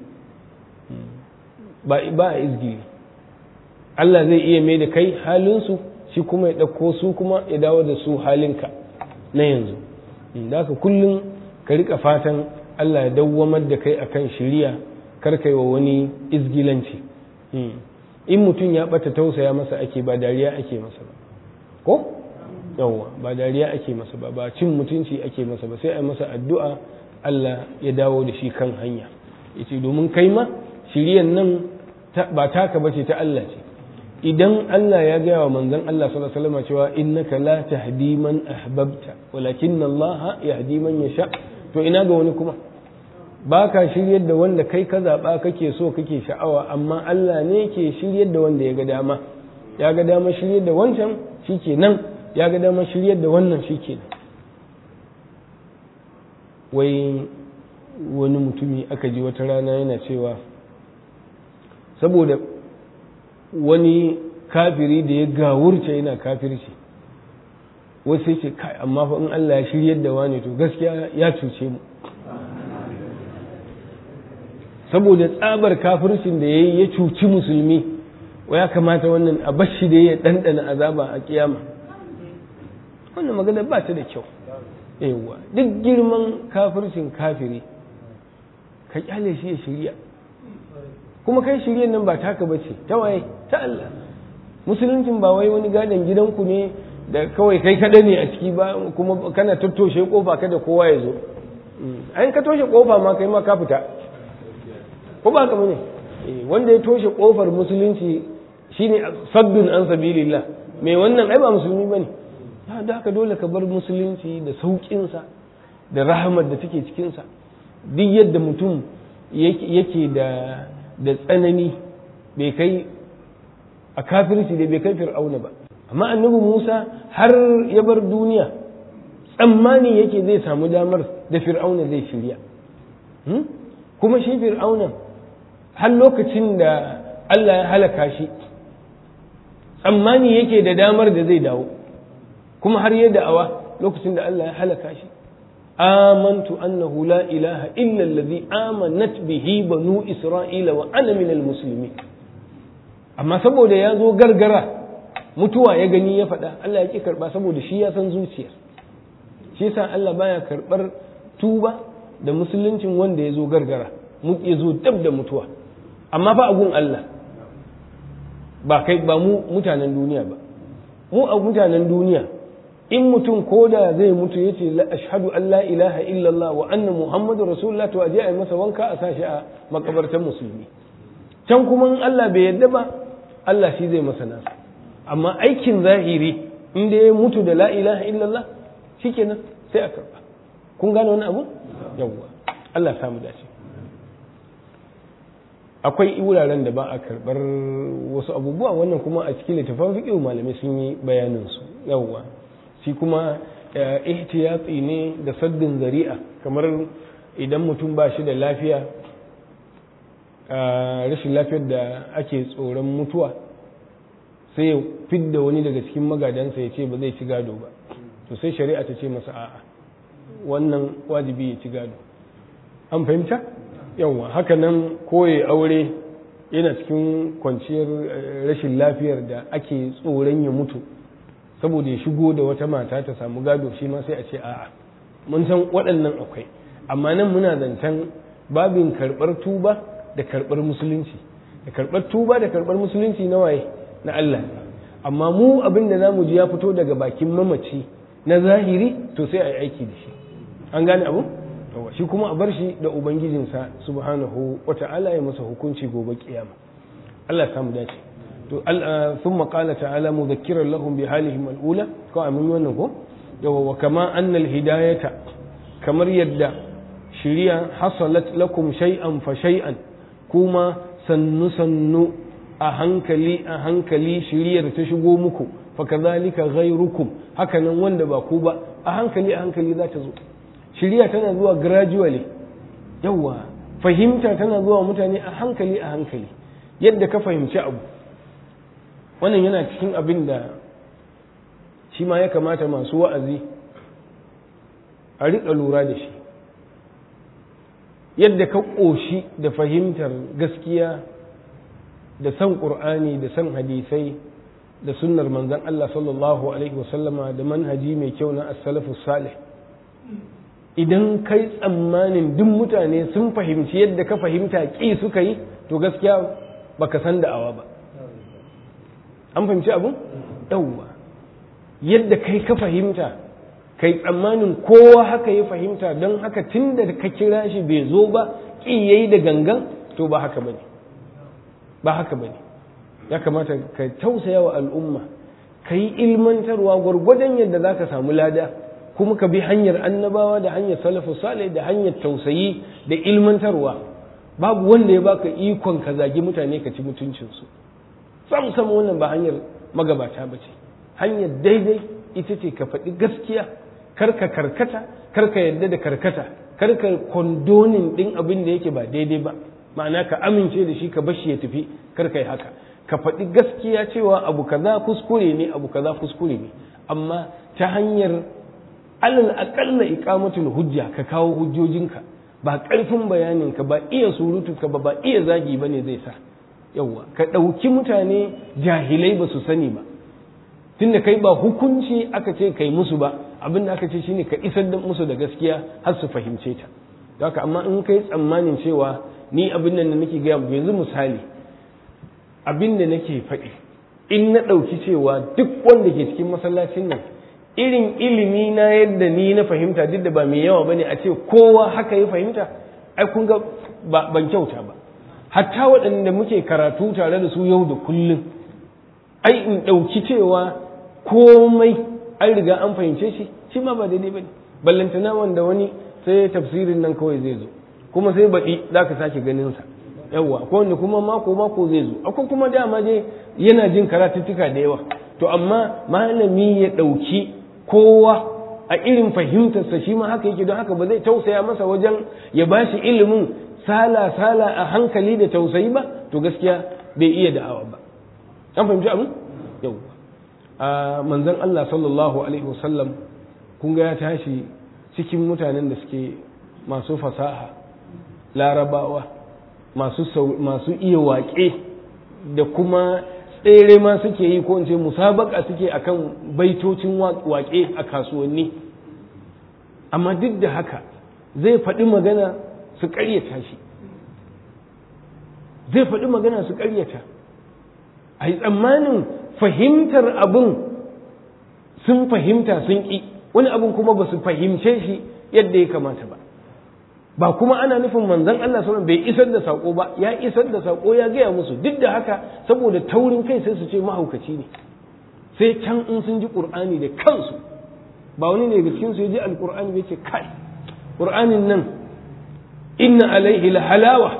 ba ba izgili Allah zai iya mai da kai halinsu shi kuma ya ɗauko su kuma ya dawo da su halinka na yanzu da haka kullum ka rika fatan Allah ya dawwamar da kai akan shiriya kar kai wa wani izgilanci in mutum ya bata tausaya masa ake ba dariya ake masa ba ko yawwa ba dariya ake masa ba ba cin mutunci ake masa ba sai a masa addu'a Allah ya dawo da shi kan hanya yace domin kai ma shiriyan nan ba taka bace ta Allah ce idan Allah ya gaya wa manzon Allah sallallahu alaihi wasallam cewa innaka la tahdi man ahbabta walakinna Allah yahdi man yasha to ina ga wani kuma baka shiryar da wanda kai ka zaba kake so kake sha'awa amma Allah ne ke shiryar da wanda ya ga dama ya ga dama shiryar da wancan shikenan ya ga dama shiryar da wannan shikenan wai wani mutumi aka ji wata rana yana cewa saboda wani kafiri da ya gawurce yana kafirci wasu yake kai amma fa in Allah ya shiryar da wani to gaskiya ya cuce mu saboda tsabar kafircin da yayi ya cuci musulmi wa ya kamata wannan a bashi da ya dandana azaba a kiyama wannan magana ba ta da kyau yawa duk girman kafircin kafiri ka kyale shi ya shirya kuma kai shiryen nan ba taka bace ta waye ta Allah musuluncin ba wai wani gadon gidanku ne da kawai kai kada ne a ciki ba kuma kana tattoshe kofa kada kowa ya zo an ka toshe kofa ma kai ma ka fita ko ba ka bane wanda ya toshe kofar musulunci shine saddun an sabilillah mai wannan ai ba musulmi bane da haka dole ka bar musulunci da saukin sa da rahamar da take cikin sa duk yadda mutum yake da da tsanani bai kai a kafirci da bai kai fir'auna ba amma annabi Musa har ya bar duniya tsammani yake zai samu damar da fir'auna zai shirya kuma shi fir'auna har lokacin da Allah ya halaka shi tsammani yake da damar da zai dawo kuma har ya da'awa lokacin da Allah ya halaka shi آمنت أنه لا إله إلا الذي آمنت به بنو إسرائيل وأنا من المسلمين أما سبو da ya zo gargara mutuwa ya gani ya faɗa Allah ya ƙi karɓa saboda shi ya san zuciya shi yasa Allah baya karɓar tuba da musuluncin wanda ya zo gargara ya zo dab da mutuwa amma fa agun Allah ba kai ba mu mutanen duniya ba mu a mutanen duniya in mutum ko da zai mutu ya ce ashhadu an la ilaha illallah wa anna muhammadu rasulullah to aje a yi masa wanka a sashi a makabartar musulmi can kuma in Allah bai yadda ba Allah shi zai masa nasa amma aikin zahiri in da ya mutu da la ilaha illallah shikenan sai a karba kun gane wani abu yawwa Allah samu dace akwai wuraren da ba a karbar wasu abubuwa wannan kuma a cikin littafin fiqh malamai sun yi bayanin su yawwa shi kuma ihtiyatsi ne da saddin zari'a kamar idan mutum ba shi da lafiya rashin lafiyar da ake tsoron mutuwa sai ya fidda wani daga cikin magadansa ya ce ba zai ci gado ba to sai shari'a ta ce masa a'a wannan wajibi ya ci gado an fahimta yawa haka nan koye aure yana cikin kwanciyar rashin lafiyar da ake tsoron ya mutu saboda ya shigo da wata mata ta samu gado shi ma sai a ce a'a mun san waɗannan akwai amma nan muna zancen babin karɓar tuba da karɓar musulunci da karɓar tuba da karɓar musulunci na waye na Allah amma mu abin da zamu ji ya fito daga bakin mamaci na zahiri to sai a yi aiki da shi an gane abu shi kuma a bar shi da ubangijinsa subhanahu wata'ala ya masa hukunci gobe kiyama Allah ya samu dace to thumma qala ta'ala mudhakkiran lahum bi halihim al-ula ko amin wannan ko wa kama anna al-hidayata kamar yadda shiriya hasalat lakum shay'an fa shay'an kuma sannu sannu a hankali a hankali shiriyar ta shigo muku fa kadhalika ghayrukum hakanan wanda ba ku ba a hankali a hankali za ta zo shiriya tana zuwa gradually yawa fahimta tana zuwa mutane a hankali a hankali yadda ka fahimci abu wannan yana cikin abin da shi ma ya kamata masu wa'azi a riƙa lura da shi yadda ka ƙoshi da fahimtar gaskiya da san ƙur'ani da san hadisai da sunnar manzon Allah sallallahu alaihi wasallama da manhaji mai kyau na as-salafus salih, idan kai tsammanin duk mutane sun fahimci yadda ka fahimta ƙi suka yi, to gaskiya baka san da'awa ba. An fahimci abun? Yawwa, yadda kai ka fahimta kai tsammanin kowa haka ya fahimta, don haka tun da ka kira shi bai zo ba, ƙi yayi da gangan, to ba haka bane ba haka bane ya kamata ka tausaya wa al'umma, ka yi ilmantarwa gwargwadon yadda za ka samu lada, kuma ka bi hanyar annabawa da hanyar salafu salih da hanyar tausayi da ilmantarwa. Babu wanda ya baka ikon ka zagi mutane ka ci mutuncinsu, sam sam wannan ba hanyar magabata ba ce. Hanyar daidai ita ce ka faɗi gaskiya, karka karkata, karka yadda da karkata, karka kondonin ɗin abin da yake ba daidai ba, ma'ana ka amince da shi ka bashi ya tafi, karka yi haka. Ka faɗi gaskiya cewa abu kaza kuskure ne, abu kaza kuskure ne, amma ta hanyar alal aƙalla iqamatul hujja, ka kawo hujjojinka, ba ƙarfin bayaninka, ba iya surutuka ba, ba iya zagi bane zai sa. Yawwa, ka ɗauki mutane jahilai ba su sani ba, tunda kai ba hukunci aka ce kai musu ba, abin da aka ce shine ka isar da musu da gaskiya har su fahimce ta. Haka amma in kai tsammanin cewa ni abin nan da nake gaya muku yanzu misali, abin da nake faɗi in na ɗauki cewa duk wanda ke cikin masallacin nan irin ilimi na yadda ni na fahimta, duk da ba mai yawa bane, a ce kowa haka ya fahimta, ai kun ga ban kyauta ba. Hatta waɗanda muke karatu tare da su yau da kullum, ai in ɗauki cewa komai an riga an fahimce shi, shi ma ba daidai bane. Ballantana wanda wani sai tafsirin nan kawai zai zo, kuma sai baɗi za ka sake ganin sa. Yawwa, akwai wanda kuma mako mako zai zo, akwai kuma dama dai yana jin karatuttuka da yawa. To amma malami ya ɗauki kowa a irin fahimtarsa, shi ma haka yake, don haka ba zai tausaya masa wajen ya ba shi ilimin sala sala a hankali da tausayi ba, to gaskiya bai iya da'awa ba. An fahimci abin? Yau a manzon Allah sallallahu alaihi wasallam kun ga ya tashi cikin mutanen da suke masu fasaha, larabawa, masu masu iya waƙe, da kuma tsere ma suke yi, ko in ce musabaka suke akan baitocin waƙe a kasuwanni. Amma duk da haka zai faɗi magana su ƙaryata shi, zai faɗi magana su ƙaryata. A yi tsammanin fahimtar abin sun fahimta sun ƙi, wani abin kuma ba su fahimce shi yadda ya kamata ba. Ba kuma ana nufin manzon Allah sallallahu bai isar da saƙo ba, ya isar da saƙo, ya gaya musu. Duk da haka saboda taurin kai sai su ce mahaukaci ne, sai can in sun ji ƙur'ani da kansu. Ba wani ne daga cikin su ya ji alƙur'ani bai ce kai ƙur'anin nan inna alaihi la halawa,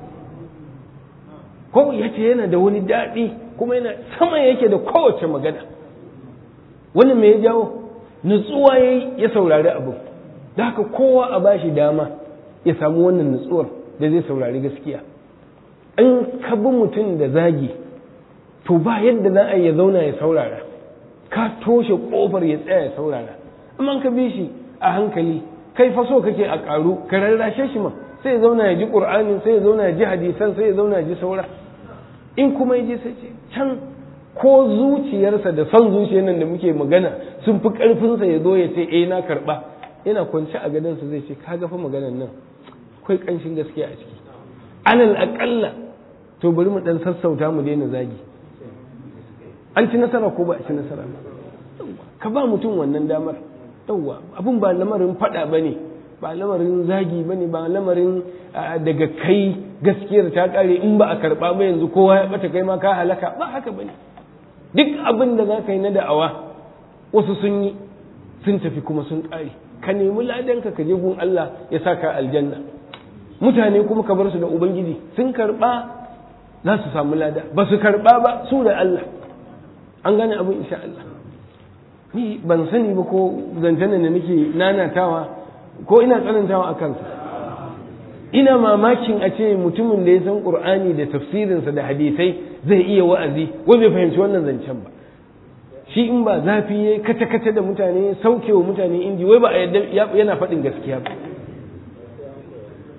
ko ya ce yana da wani daɗi, kuma yana sama yake da kowace magana. Wani me ya jawo? Nutsuwa yayi ya saurari abu. Da haka kowa a bashi dama ya samu wannan nutsuwar da zai saurari gaskiya. In ka bi mutum da zagi, to ba yadda za a ya zauna ya saurara, ka toshe kofar ya tsaya ya saurara. Amma ka bi shi a hankali, kai fa so kake a ƙaru, ka rarrashe shi ma, sai ya zauna ya ji ƙur'anin, sai ya zauna ya ji hadisan, sai ya zauna ya ji saura. In kuma ya je sai ce can, ko zuciyarsa da son zuciyar nan da muke magana sun fi ƙarfinsa ya zo ya ce eh na karɓa, yana kwance a gadonsa zai ce ka gafa maganar nan akwai ƙanshin gaskiya a ciki, alal aƙalla to bari mu ɗan sassauta mu daina zagi. An ci nasara ko ba a ci nasara ba? Ka ba mutum wannan damar. Yawwa, abin ba lamarin faɗa ba ne, ba lamarin zagi ba ne, ba lamarin daga kai gaskiyar ta ƙare in ba a karɓa ba yanzu kowa ya ɓata kai ma ka halaka, ba haka ba ne. Duk abin da za ka yi na da'awa wasu sun yi sun tafi kuma sun ƙare, ka nemi ladanka ka je gun Allah ya sa ka aljanna. Mutane kuma ka bar su da Ubangiji, sun karɓa za su samu lada, ba su karɓa ba su da Allah. An gane abin insha Allah. Ni ban sani ba ko zancen da nake nanatawa ko ina tsanantawa a kansa. Ina mamakin a ce mutumin da ya san Qur'ani da tafsirinsa da hadisai zai iya wa'azi, wai bai fahimci wannan zancen ba. Shi in ba zafi ya kace-kace da mutane, saukewa mutane inji, wai ba a yadda yana faɗin gaskiya ba.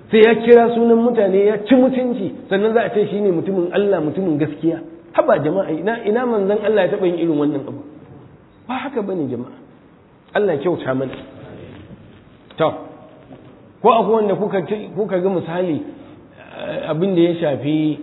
sai ya kira sunan mutane ya ci mutunci sannan za a ce shine mutumin Allah mutumin gaskiya. Haba jama'a, ina ina manzon Allah ya taɓa yin irin wannan abu? Ba haka bane jama'a. Allah ya kyauta mana. To, ko akwai wanda kuka kuka ga misali abin da ya shafi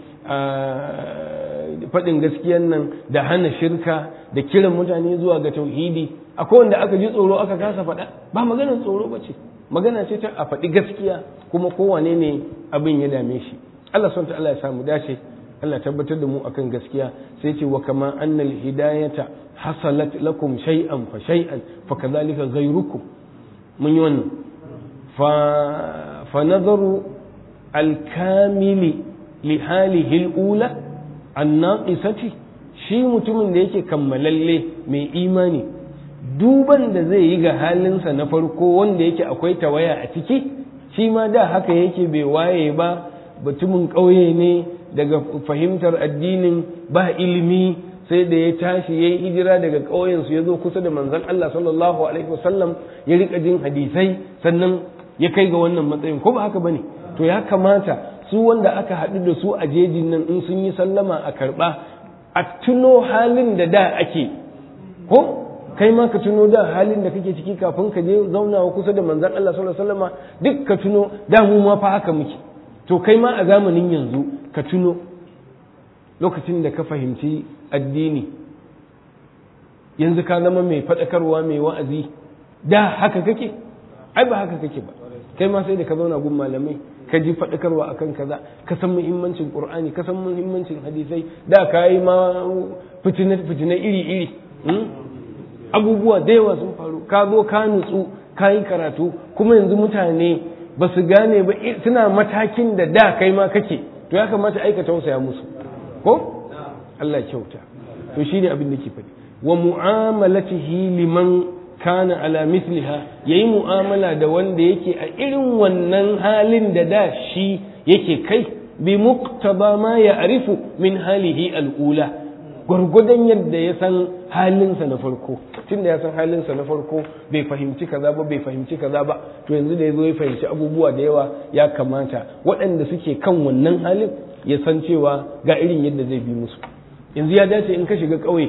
faɗin gaskiyan nan da hana shirka da kiran mutane zuwa ga tauhidi, akwai wanda aka ji tsoro aka kasa faɗa? Ba maganar tsoro ba ce, magana ce ta a faɗi gaskiya kuma kowane ne abin ya dame shi. Allah son ta Allah ya samu dace, Allah tabbatar da mu akan gaskiya. Sai ce wa kama annal hidayata hasalat lakum shay'an fa shay'an fa kadhalika ghayrukum. Mun yi wannan fa fa nazaru al-kamili li halihi al-ula an-naqisati, shi mutumin da yake kammalalle mai imani duban da zai yi ga halinsa na farko wanda yake akwai tawaya a ciki, shi ma da haka yake bai waye ba, mutumin ƙauye ne daga fahimtar addinin ba ilimi, sai da ya tashi ya yi hijira daga ƙauyensu ya zo kusa da manzon Allah sallallahu alaihi wasallam ya rika jin hadisai sannan ya kai ga wannan matsayin, ko ba haka bane? To ya kamata su wanda aka haɗu da su a jejin nan in sun yi sallama a karɓa a tuno halin da da ake, ko kai ma ka tuno da halin da kake ciki kafin ka je zaunawa kusa da manzon Allah sallallahu alaihi wasallama, duk ka tuno da mu ma fa haka muke. To kai ma a zamanin yanzu ka tuno lokacin da ka fahimci addini, yanzu ka zama mai faɗakarwa mai wa'azi, da haka kake? Ai ba haka kake ba. Kai ma sai da ka zauna gun malamai ka ji faɗakarwa akan kaza, ka san muhimmancin Qur'ani, ka san muhimmancin hadisai, da ka yi ma fitine fitine iri iri, abubuwa da yawa sun faru, ka zo ka nutsu ka yi karatu, kuma yanzu mutane ba su gane ba, suna matakin da da kai ma kake, to ya kamata aika tausaya musu, ko Allah kyauta. To shine abin da ke faɗi, wa mu'amalatihi liman kana ala misliha, yayi mu'amala da wanda yake a irin wannan halin da da shi yake kai, bi muqtaba ma ya'rifu min halihi al'ula, gwargwadon yadda ya san halinsa na farko. Tunda ya san halinsa na farko bai fahimci kaza ba bai fahimci kaza ba, to yanzu da ya zo ya fahimci abubuwa da yawa, ya kamata waɗanda suke kan wannan halin ya san cewa ga irin yadda zai bi musu. Yanzu ya dace in ka shiga ƙauye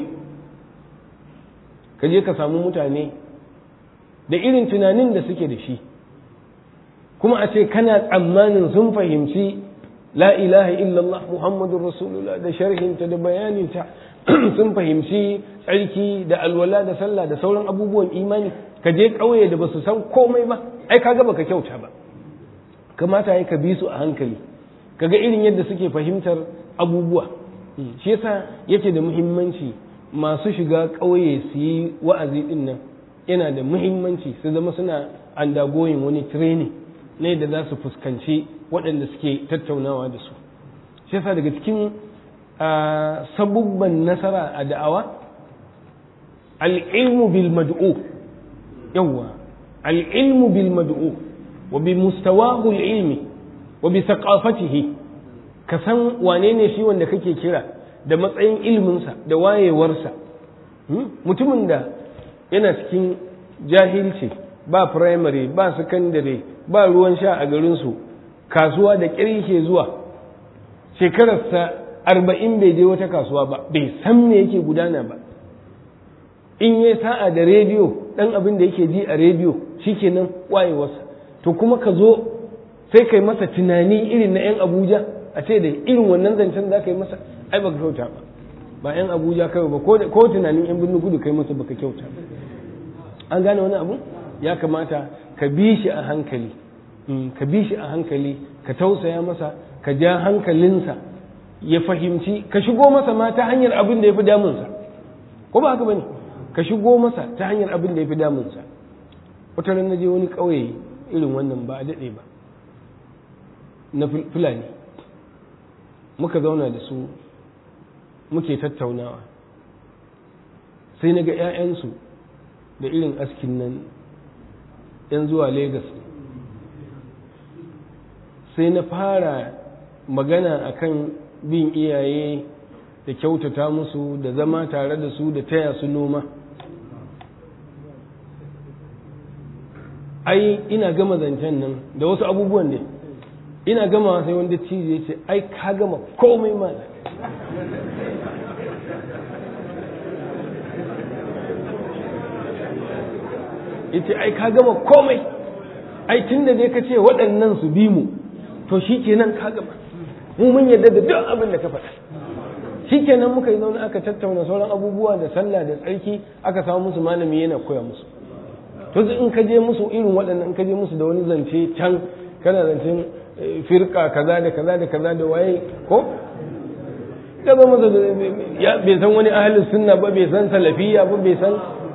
ka je ka samu mutane da irin tunanin da suke da shi, kuma a ce kana tsammanin sun fahimci la ilaha illallah muhammadun rasulullah da sharhinta da bayaninta, sun fahimci tsarki da alwala da sallah da sauran abubuwan imani, ka je ƙauye da ba su san komai ba, ai kaga baka kyauta ba. Kamata ya ka bi su a hankali, kaga irin yadda suke fahimtar abubuwa. Shi yasa yake da muhimmanci masu shiga ƙauye su yi wa'azi din nan, yana da muhimmanci su zama suna undergoing wani training ne da za su fuskanci waɗanda suke tattaunawa da su. Shi yasa daga cikin sabubban nasara a da'awa al'ilmu bil mad'u, yawwa al'ilmu bil mad'u wa bi mustawahu ilmi wa bi thaqafatihi, ka san wane ne shi wanda kake kira da matsayin ilminsa da wayewarsa. Mutumin da yana cikin jahilci, ba primary ba secondary ba ruwan sha a garinsu, kasuwa da ƙyar ke zuwa, shekararsa arba'in bai je wata kasuwa ba, bai san me yake gudana ba. In yi sa'a da rediyo, ɗan abin da yake ji a rediyo shi kenan wayewarsa. To kuma ka zo sai kai masa tunani irin na 'yan Abuja, a ce da irin wannan zancen za ka yi masa, ai baka kyauta ba. Ba 'yan Abuja kawai ba, ko tunanin 'yan birnin kudu kai masa baka kyauta ba. An gane wani abu? Ya kamata ka bi shi a hankali, ka bi shi a hankali, ka tausaya masa, ka ja hankalinsa ya fahimci, ka shigo masa ma ta hanyar abin da ya fi damunsa, ko ba haka ba ne? Ka shigo masa ta hanyar abin da ya fi damunsa. Wata ran na je wani ƙauye irin wannan ba a daɗe ba, na Fulani, muka zauna da su muke tattaunawa, sai na ga 'ya'yansu da irin askin nan, 'yan zuwa Legas, sai na fara magana akan bin iyaye da kyautata musu da zama tare da su da taya su noma. Ai ina gama zancen nan da wasu abubuwan ne ina gama sai wanda cizo ya ce ai ka gama komai mana yace ai ka gama komai ai tunda dai ka ce waɗannan su bi mu to shikenan ka gama mu mun yarda da duk abin da ka faɗa shikenan muka yi zaune aka tattauna sauran abubuwa da sallah da tsarki aka samu musu malami yana koya musu to in ka je musu irin waɗannan in ka je musu da wani zance can kana zancen firka kaza da kaza da kaza da waye ko ya ba masa ya bai san wani ahlus sunna ba bai san salafiyya ba bai san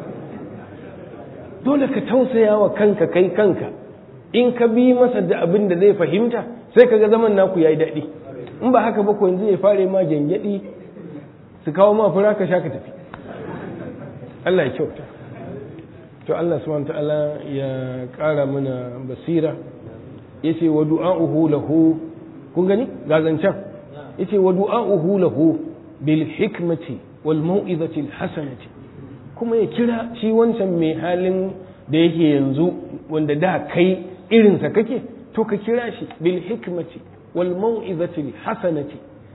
dole ka tausaya wa kanka kai kanka in ka bi masa da abin da zai fahimta sai kaga zaman naku yayi daɗi in ba haka ba ko yanzu ya fare ma gyangyaɗi su kawo ma fura ka sha ka tafi Allah ya kyauta to Allah subhanahu ta'ala ya ƙara mana basira yace wa du'a'uhu lahu kun gani ga zancan yace wa du'a'uhu lahu bil hikmati wal mau'izati al hasanati kuma ya kira shi wancan mai halin da yake yanzu wanda da kai irinsa kake to ka kira shi bil hikmati wal mau'izati al hasanati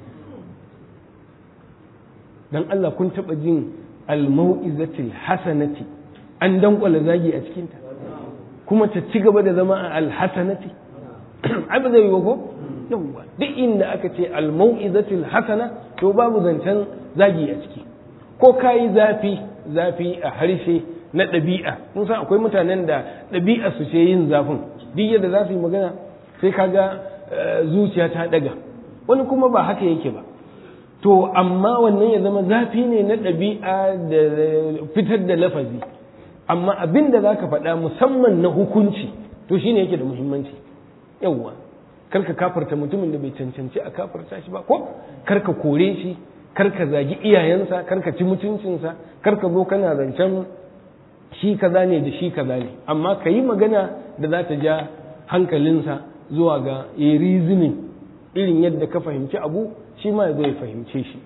dan Allah kun taba jin al mau'izati al hasanati an dankwala zagi a cikin ta kuma ta ci gaba da zama a al hasanati ai ba zai yi ko yawa duk inda aka ce al mau'izati al hasana to babu zancen zagi a ciki ko kayi zafi zafi a harshe na ɗabi'a mun san akwai mutanen da ɗabi'a su ce yin zafin duk yadda za su yi magana sai kaga zuciya ta ɗaga wani kuma ba haka yake ba to amma wannan ya zama zafi ne na ɗabi'a da fitar da lafazi amma abin da za ka faɗa musamman na hukunci to shine yake da muhimmanci yawwa karka kafarta mutumin da bai cancanci a kafarta shi ba ko karka kore shi karka zagi iyayensa karka ci mutuncinsa karka zo kana zancen shi kaza ne da shi kaza ne amma ka yi magana da za ta ja hankalinsa zuwa ga ya reasoning irin yadda ka fahimci abu shi ma zai fahimce shi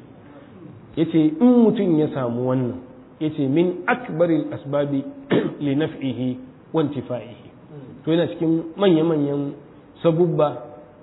yace in mutum ya samu wannan yace min akbaril asbabi li naf'ihi wa intifa'ihi to yana cikin manya-manyan sabubba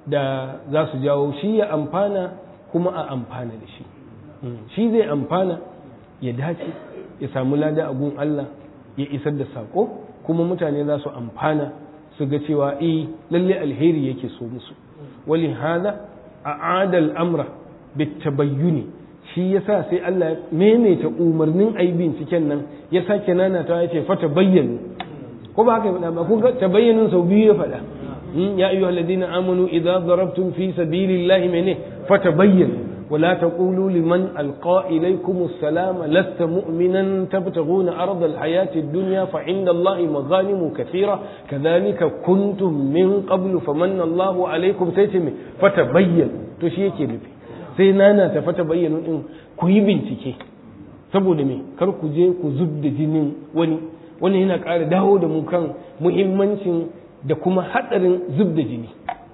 da za su jawo shi ya amfana kuma a amfana da shi shi zai amfana ya dace ya samu lada a gun Allah ya isar da sako kuma mutane za su amfana su ga cewa eh lalle alheri yake so musu wali hada a'ada al-amra bitabayyuni shi yasa sai Allah ya maimaita umarnin ayi binciken nan ya sake nana ta yace fata bayyana ko ba haka ba ku ga tabayyunun sau biyu ya faɗa ya ayyuhalladhina amanu idza darabtum fi sabilillahi mene fatabayyanu ولا تقولوا لمن ألقى إليكم السلام لست مؤمنا تبتغون أرض الحياة الدنيا فعند الله مغانم كثيرة كذلك كنتم من قبل فمن الله عليكم سيتم فتبين تشيكي نبي سينانا تفتبين إن كويبين تكي saboda me kar ku je ku zub da jinin wani wani yana ƙara dawo da mu kan muhimmancin da kuma haɗarin zub da jini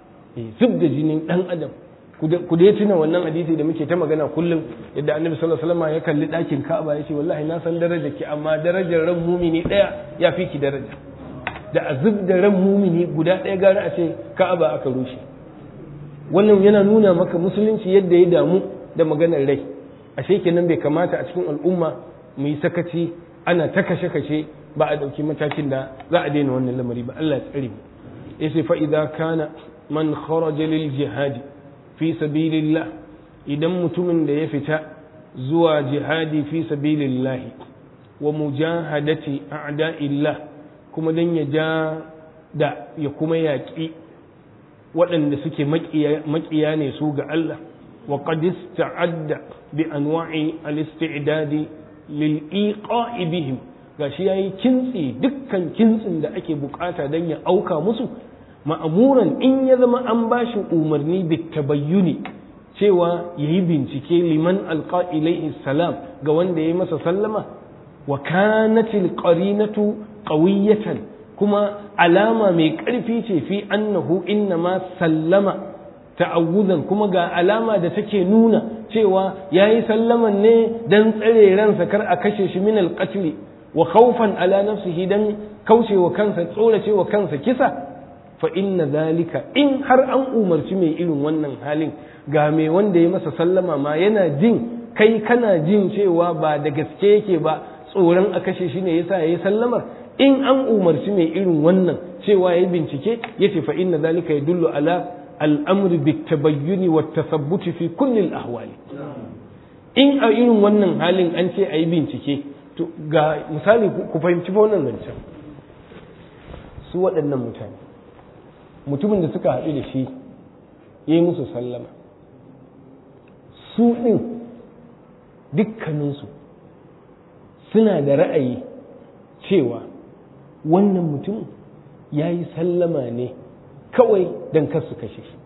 zub da jinin ɗan adam ku dai tuna wannan hadisi da muke ta magana kullum yadda annabi sallallahu alaihi wasallam ya kalli ɗakin Ka'aba ya ce wallahi na san darajar ki amma darajar ran mumini ɗaya ya fi ki daraja da azub da ran mumini guda ɗaya gara a ce Ka'aba aka rushe wannan yana nuna maka musulunci yadda ya damu da maganar rai ashe kenan bai kamata a cikin al'umma mu yi sakaci ana ta kashe kashe ba a ɗauki matakin da za a daina wannan lamari ba Allah ya tsare mu yace fa idza kana man kharaja lil jihadi fi sabilillah idan mutumin da ya fita zuwa jihadi fi sabilillah wa mujahadati a'da'illah kuma dan ya ja da ya kuma yaƙi waɗanda suke maƙiya ne su ga Allah wa qad ista'adda bi anwa'i al-isti'dadi lil iqa'i bihim gashi yayi kintsi dukkan kintsin da ake bukata dan ya auka musu ma'amuran in ya zama an ba shi umarni da tabayyuni cewa ya yi bincike liman alqa ilaihi salam ga wanda ya yi masa sallama wa kanatil qarinatu qawiyatan kuma alama mai ƙarfi ce fi annahu inna ma sallama ta'awudan kuma ga alama da take nuna cewa yayi sallaman ne dan tsare ransa kar a kashe shi min alqatl wa khawfan ala nafsihi dan kaucewa kansa tsoracewa kansa kisa fa inna zalika in har an umarci mai irin wannan halin ga mai wanda ya masa sallama ma yana jin kai kana jin cewa ba da gaske yake ba tsoron a kashe shi ne yasa yayi sallamar, in an umarci mai irin wannan cewa yayi bincike yace fa inna zalika yadullu ala al-amri bit-tabayyuni wat-tathabbuti fi kulli al-ahwali. In a irin wannan halin an ce ayi bincike, to ga misali ku fahimci fa wannan zancen, su waɗannan mutane mutumin da suka haɗu da shi yayi musu sallama, su ɗin dukkaninsu suna da ra'ayi cewa wannan mutum ya yi sallama ne kawai don kar su kashe shi,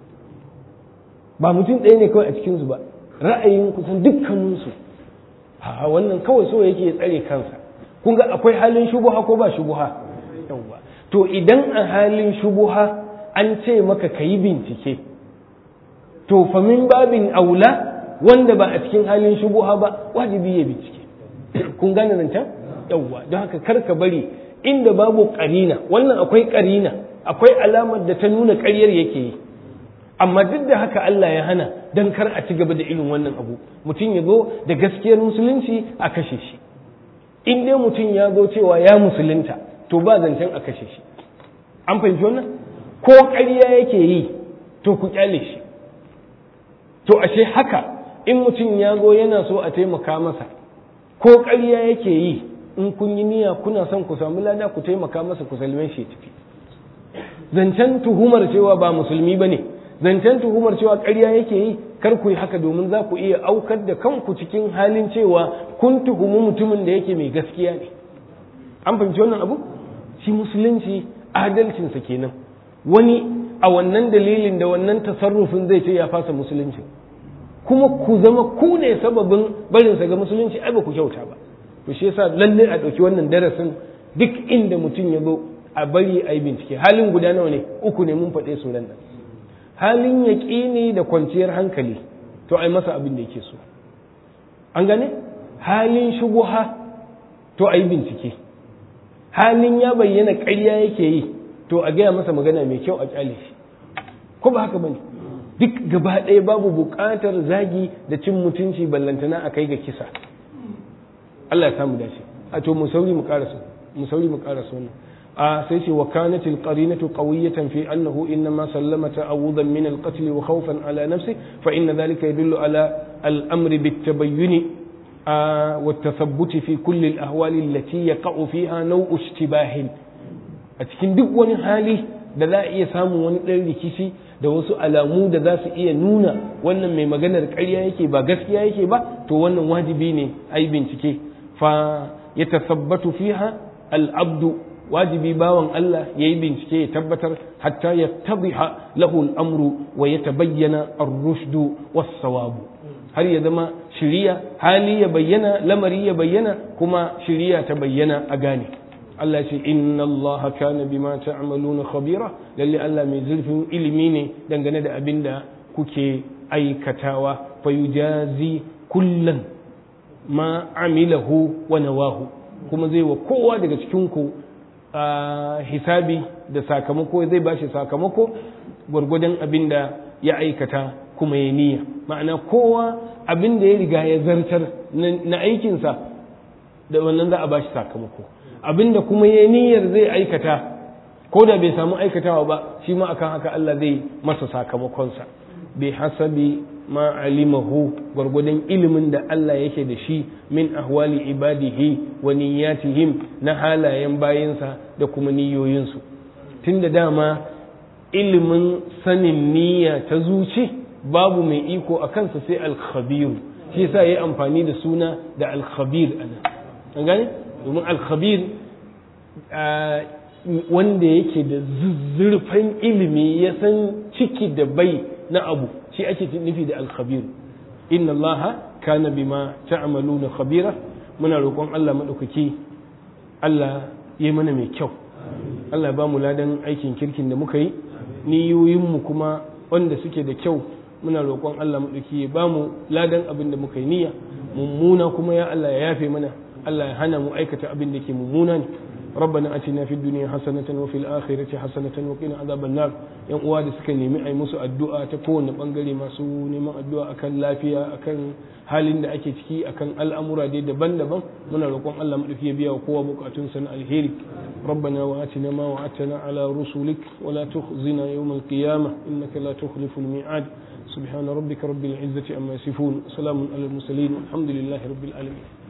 ba mutum ɗaya ne kawai a cikinsu ba, ra'ayin kusan dukkaninsu ha wannan kawai so yake tsare kansa. kun ga akwai halin shubuha ko ba shubuha? yawwa, to idan a halin shubuha an ce maka ka yi bincike, to fa min babin aula wanda ba a cikin halin shubuha ba wajibi ya bincike. kun gane nan can? yawwa, don haka kar ka bari inda babu karina, wannan akwai karina, akwai alamar da ta nuna ƙaryar yake yi, amma duk da haka Allah ya hana don kar a ci gaba da irin wannan abu, mutum ya zo da gaskiyar musulunci a kashe shi. in dai mutum ya zo cewa ya musulunta to ba zancen a kashe shi. an fahimci wannan? ko ƙarya yake yi to ku kyale shi. to ashe haka in mutum ya zo yana so a taimaka masa, ko ƙarya yake yi, in kun yi niyya kuna son ku samu lada ku taimaka masa ku salme shi tafi. zancen tuhumar cewa ba musulmi ba ne, zancen tuhumar cewa ƙarya yake yi, kar ku yi haka, domin za ku iya aukar da kanku cikin halin cewa kun tuhumi mutumin da yake mai gaskiya ne. an fahimci wannan abu? shi musulunci adalcinsa kenan. wani a wannan dalilin da wannan tasarrufin zai ce ya fasa musulunci, kuma ku zama ku ne sababin barinsa ga musulunci, ai ba ku kyauta ba. to shi yasa lalle a ɗauki wannan darasin, duk inda mutum ya zo a bari a yi bincike. halin guda nawa ne? uku ne, mun faɗe su nan. halin yaƙini da kwanciyar hankali, to ai masa abin da yake so. an gane? halin shubuha, to a yi bincike. halin ya bayyana ƙarya yake yi, to a gaya masa magana mai kyau a ƙyale shi. ko ba haka bane? duk gaba ɗaya babu buƙatar zagi da cin mutunci ballantana a kai ga kisa. Allah ya samu dace. a to mu sauri mu ƙarasa mu sauri mu ƙarasa wannan. a sai ce wa kanat alqarinatu qawiyatan fi annahu inma sallama ta'awudan min alqatl wa khawfan ala nafsi fa inna dhalika yadullu ala al-amr bit-tabayyun wa at-tathabbut fi kulli al-ahwal allati yaqa'u fiha naw'u ishtibahin. a cikin duk wani hali da za a iya samun wani ɗan rikici da wasu alamu da za su iya nuna wannan mai maganar ƙarya yake ba gaskiya yake ba, to wannan wajibi ne a yi bincike. fa ya tasabbatu fiha al-abdu, wajibi bawan Allah ya yi bincike ya tabbatar hatta ya tabiha lahu al-amru wa ya tabayyana ar-rushdu was-sawabu, har ya zama shiriya, hali ya bayyana, lamari ya bayyana, kuma shiriya ta bayyana a gane. Allah ce inna Allah kana bima ta'maluna khabira, lalle Allah mai zurfin ilimi ne dangane da abin da kuke aikatawa. fa yujazi kullan ma amilahu wa nawahu, kuma zai wa kowa daga cikin ku hisabi da sakamako, zai bashi sakamako gwargwadon abin da ya aikata kuma ya niyya. ma'ana kowa abin da ya riga ya zartar na aikinsa, da wannan za a bashi sakamako. abinda kuma ya niyyar zai aikata, ko da bai samu aikatawa ba, shi ma akan haka Allah zai masa sakamakonsa. bi hasabi ma alimahu, gwargwadon ilimin da Allah yake da shi min ahwali ibadihi wa niyyatihim, na halayen bayinsa da kuma niyoyinsu. tunda dama ilimin sanin niyya ta zuci babu mai iko a kansa sai al-khabir, shi yasa yayi amfani da suna da al-khabir anan. an gane? domin al-khabir wanda yake da zurfin ilimi, ya san ciki da bai na abu, shi ake nufi da al-khabir. inna Allah kana bima ta'maluna khabira. muna roƙon Allah madaukaki Allah yayi mana mai kyau, Allah ba mu ladan aikin kirkin da muka yi, niyoyin mu kuma wanda suke da kyau, muna roƙon Allah madaukaki ya ba mu ladan abin da muka yi niyya, mummuna kuma ya Allah ya yafe mana, Allah ya hana mu aikata abin da ke mummuna ne. rabbana atina fid dunya hasanatan wa fil akhirati hasanatan wa qina adhaban nar. yan uwa da suka nemi ai musu addu'a ta kowane bangare, masu neman addu'a akan lafiya, akan halin da ake ciki, akan al'amura dai daban-daban, muna roƙon Allah madauki ya biya wa kowa bukatun sa na alheri. ربنا وآتنا ما وعدتنا على رسلك ولا تخزنا يوم القيامة إنك لا تخلف الميعاد. سبحان ربك رب العزة عما يصفون، سلام على المرسلين والحمد لله رب العالمين.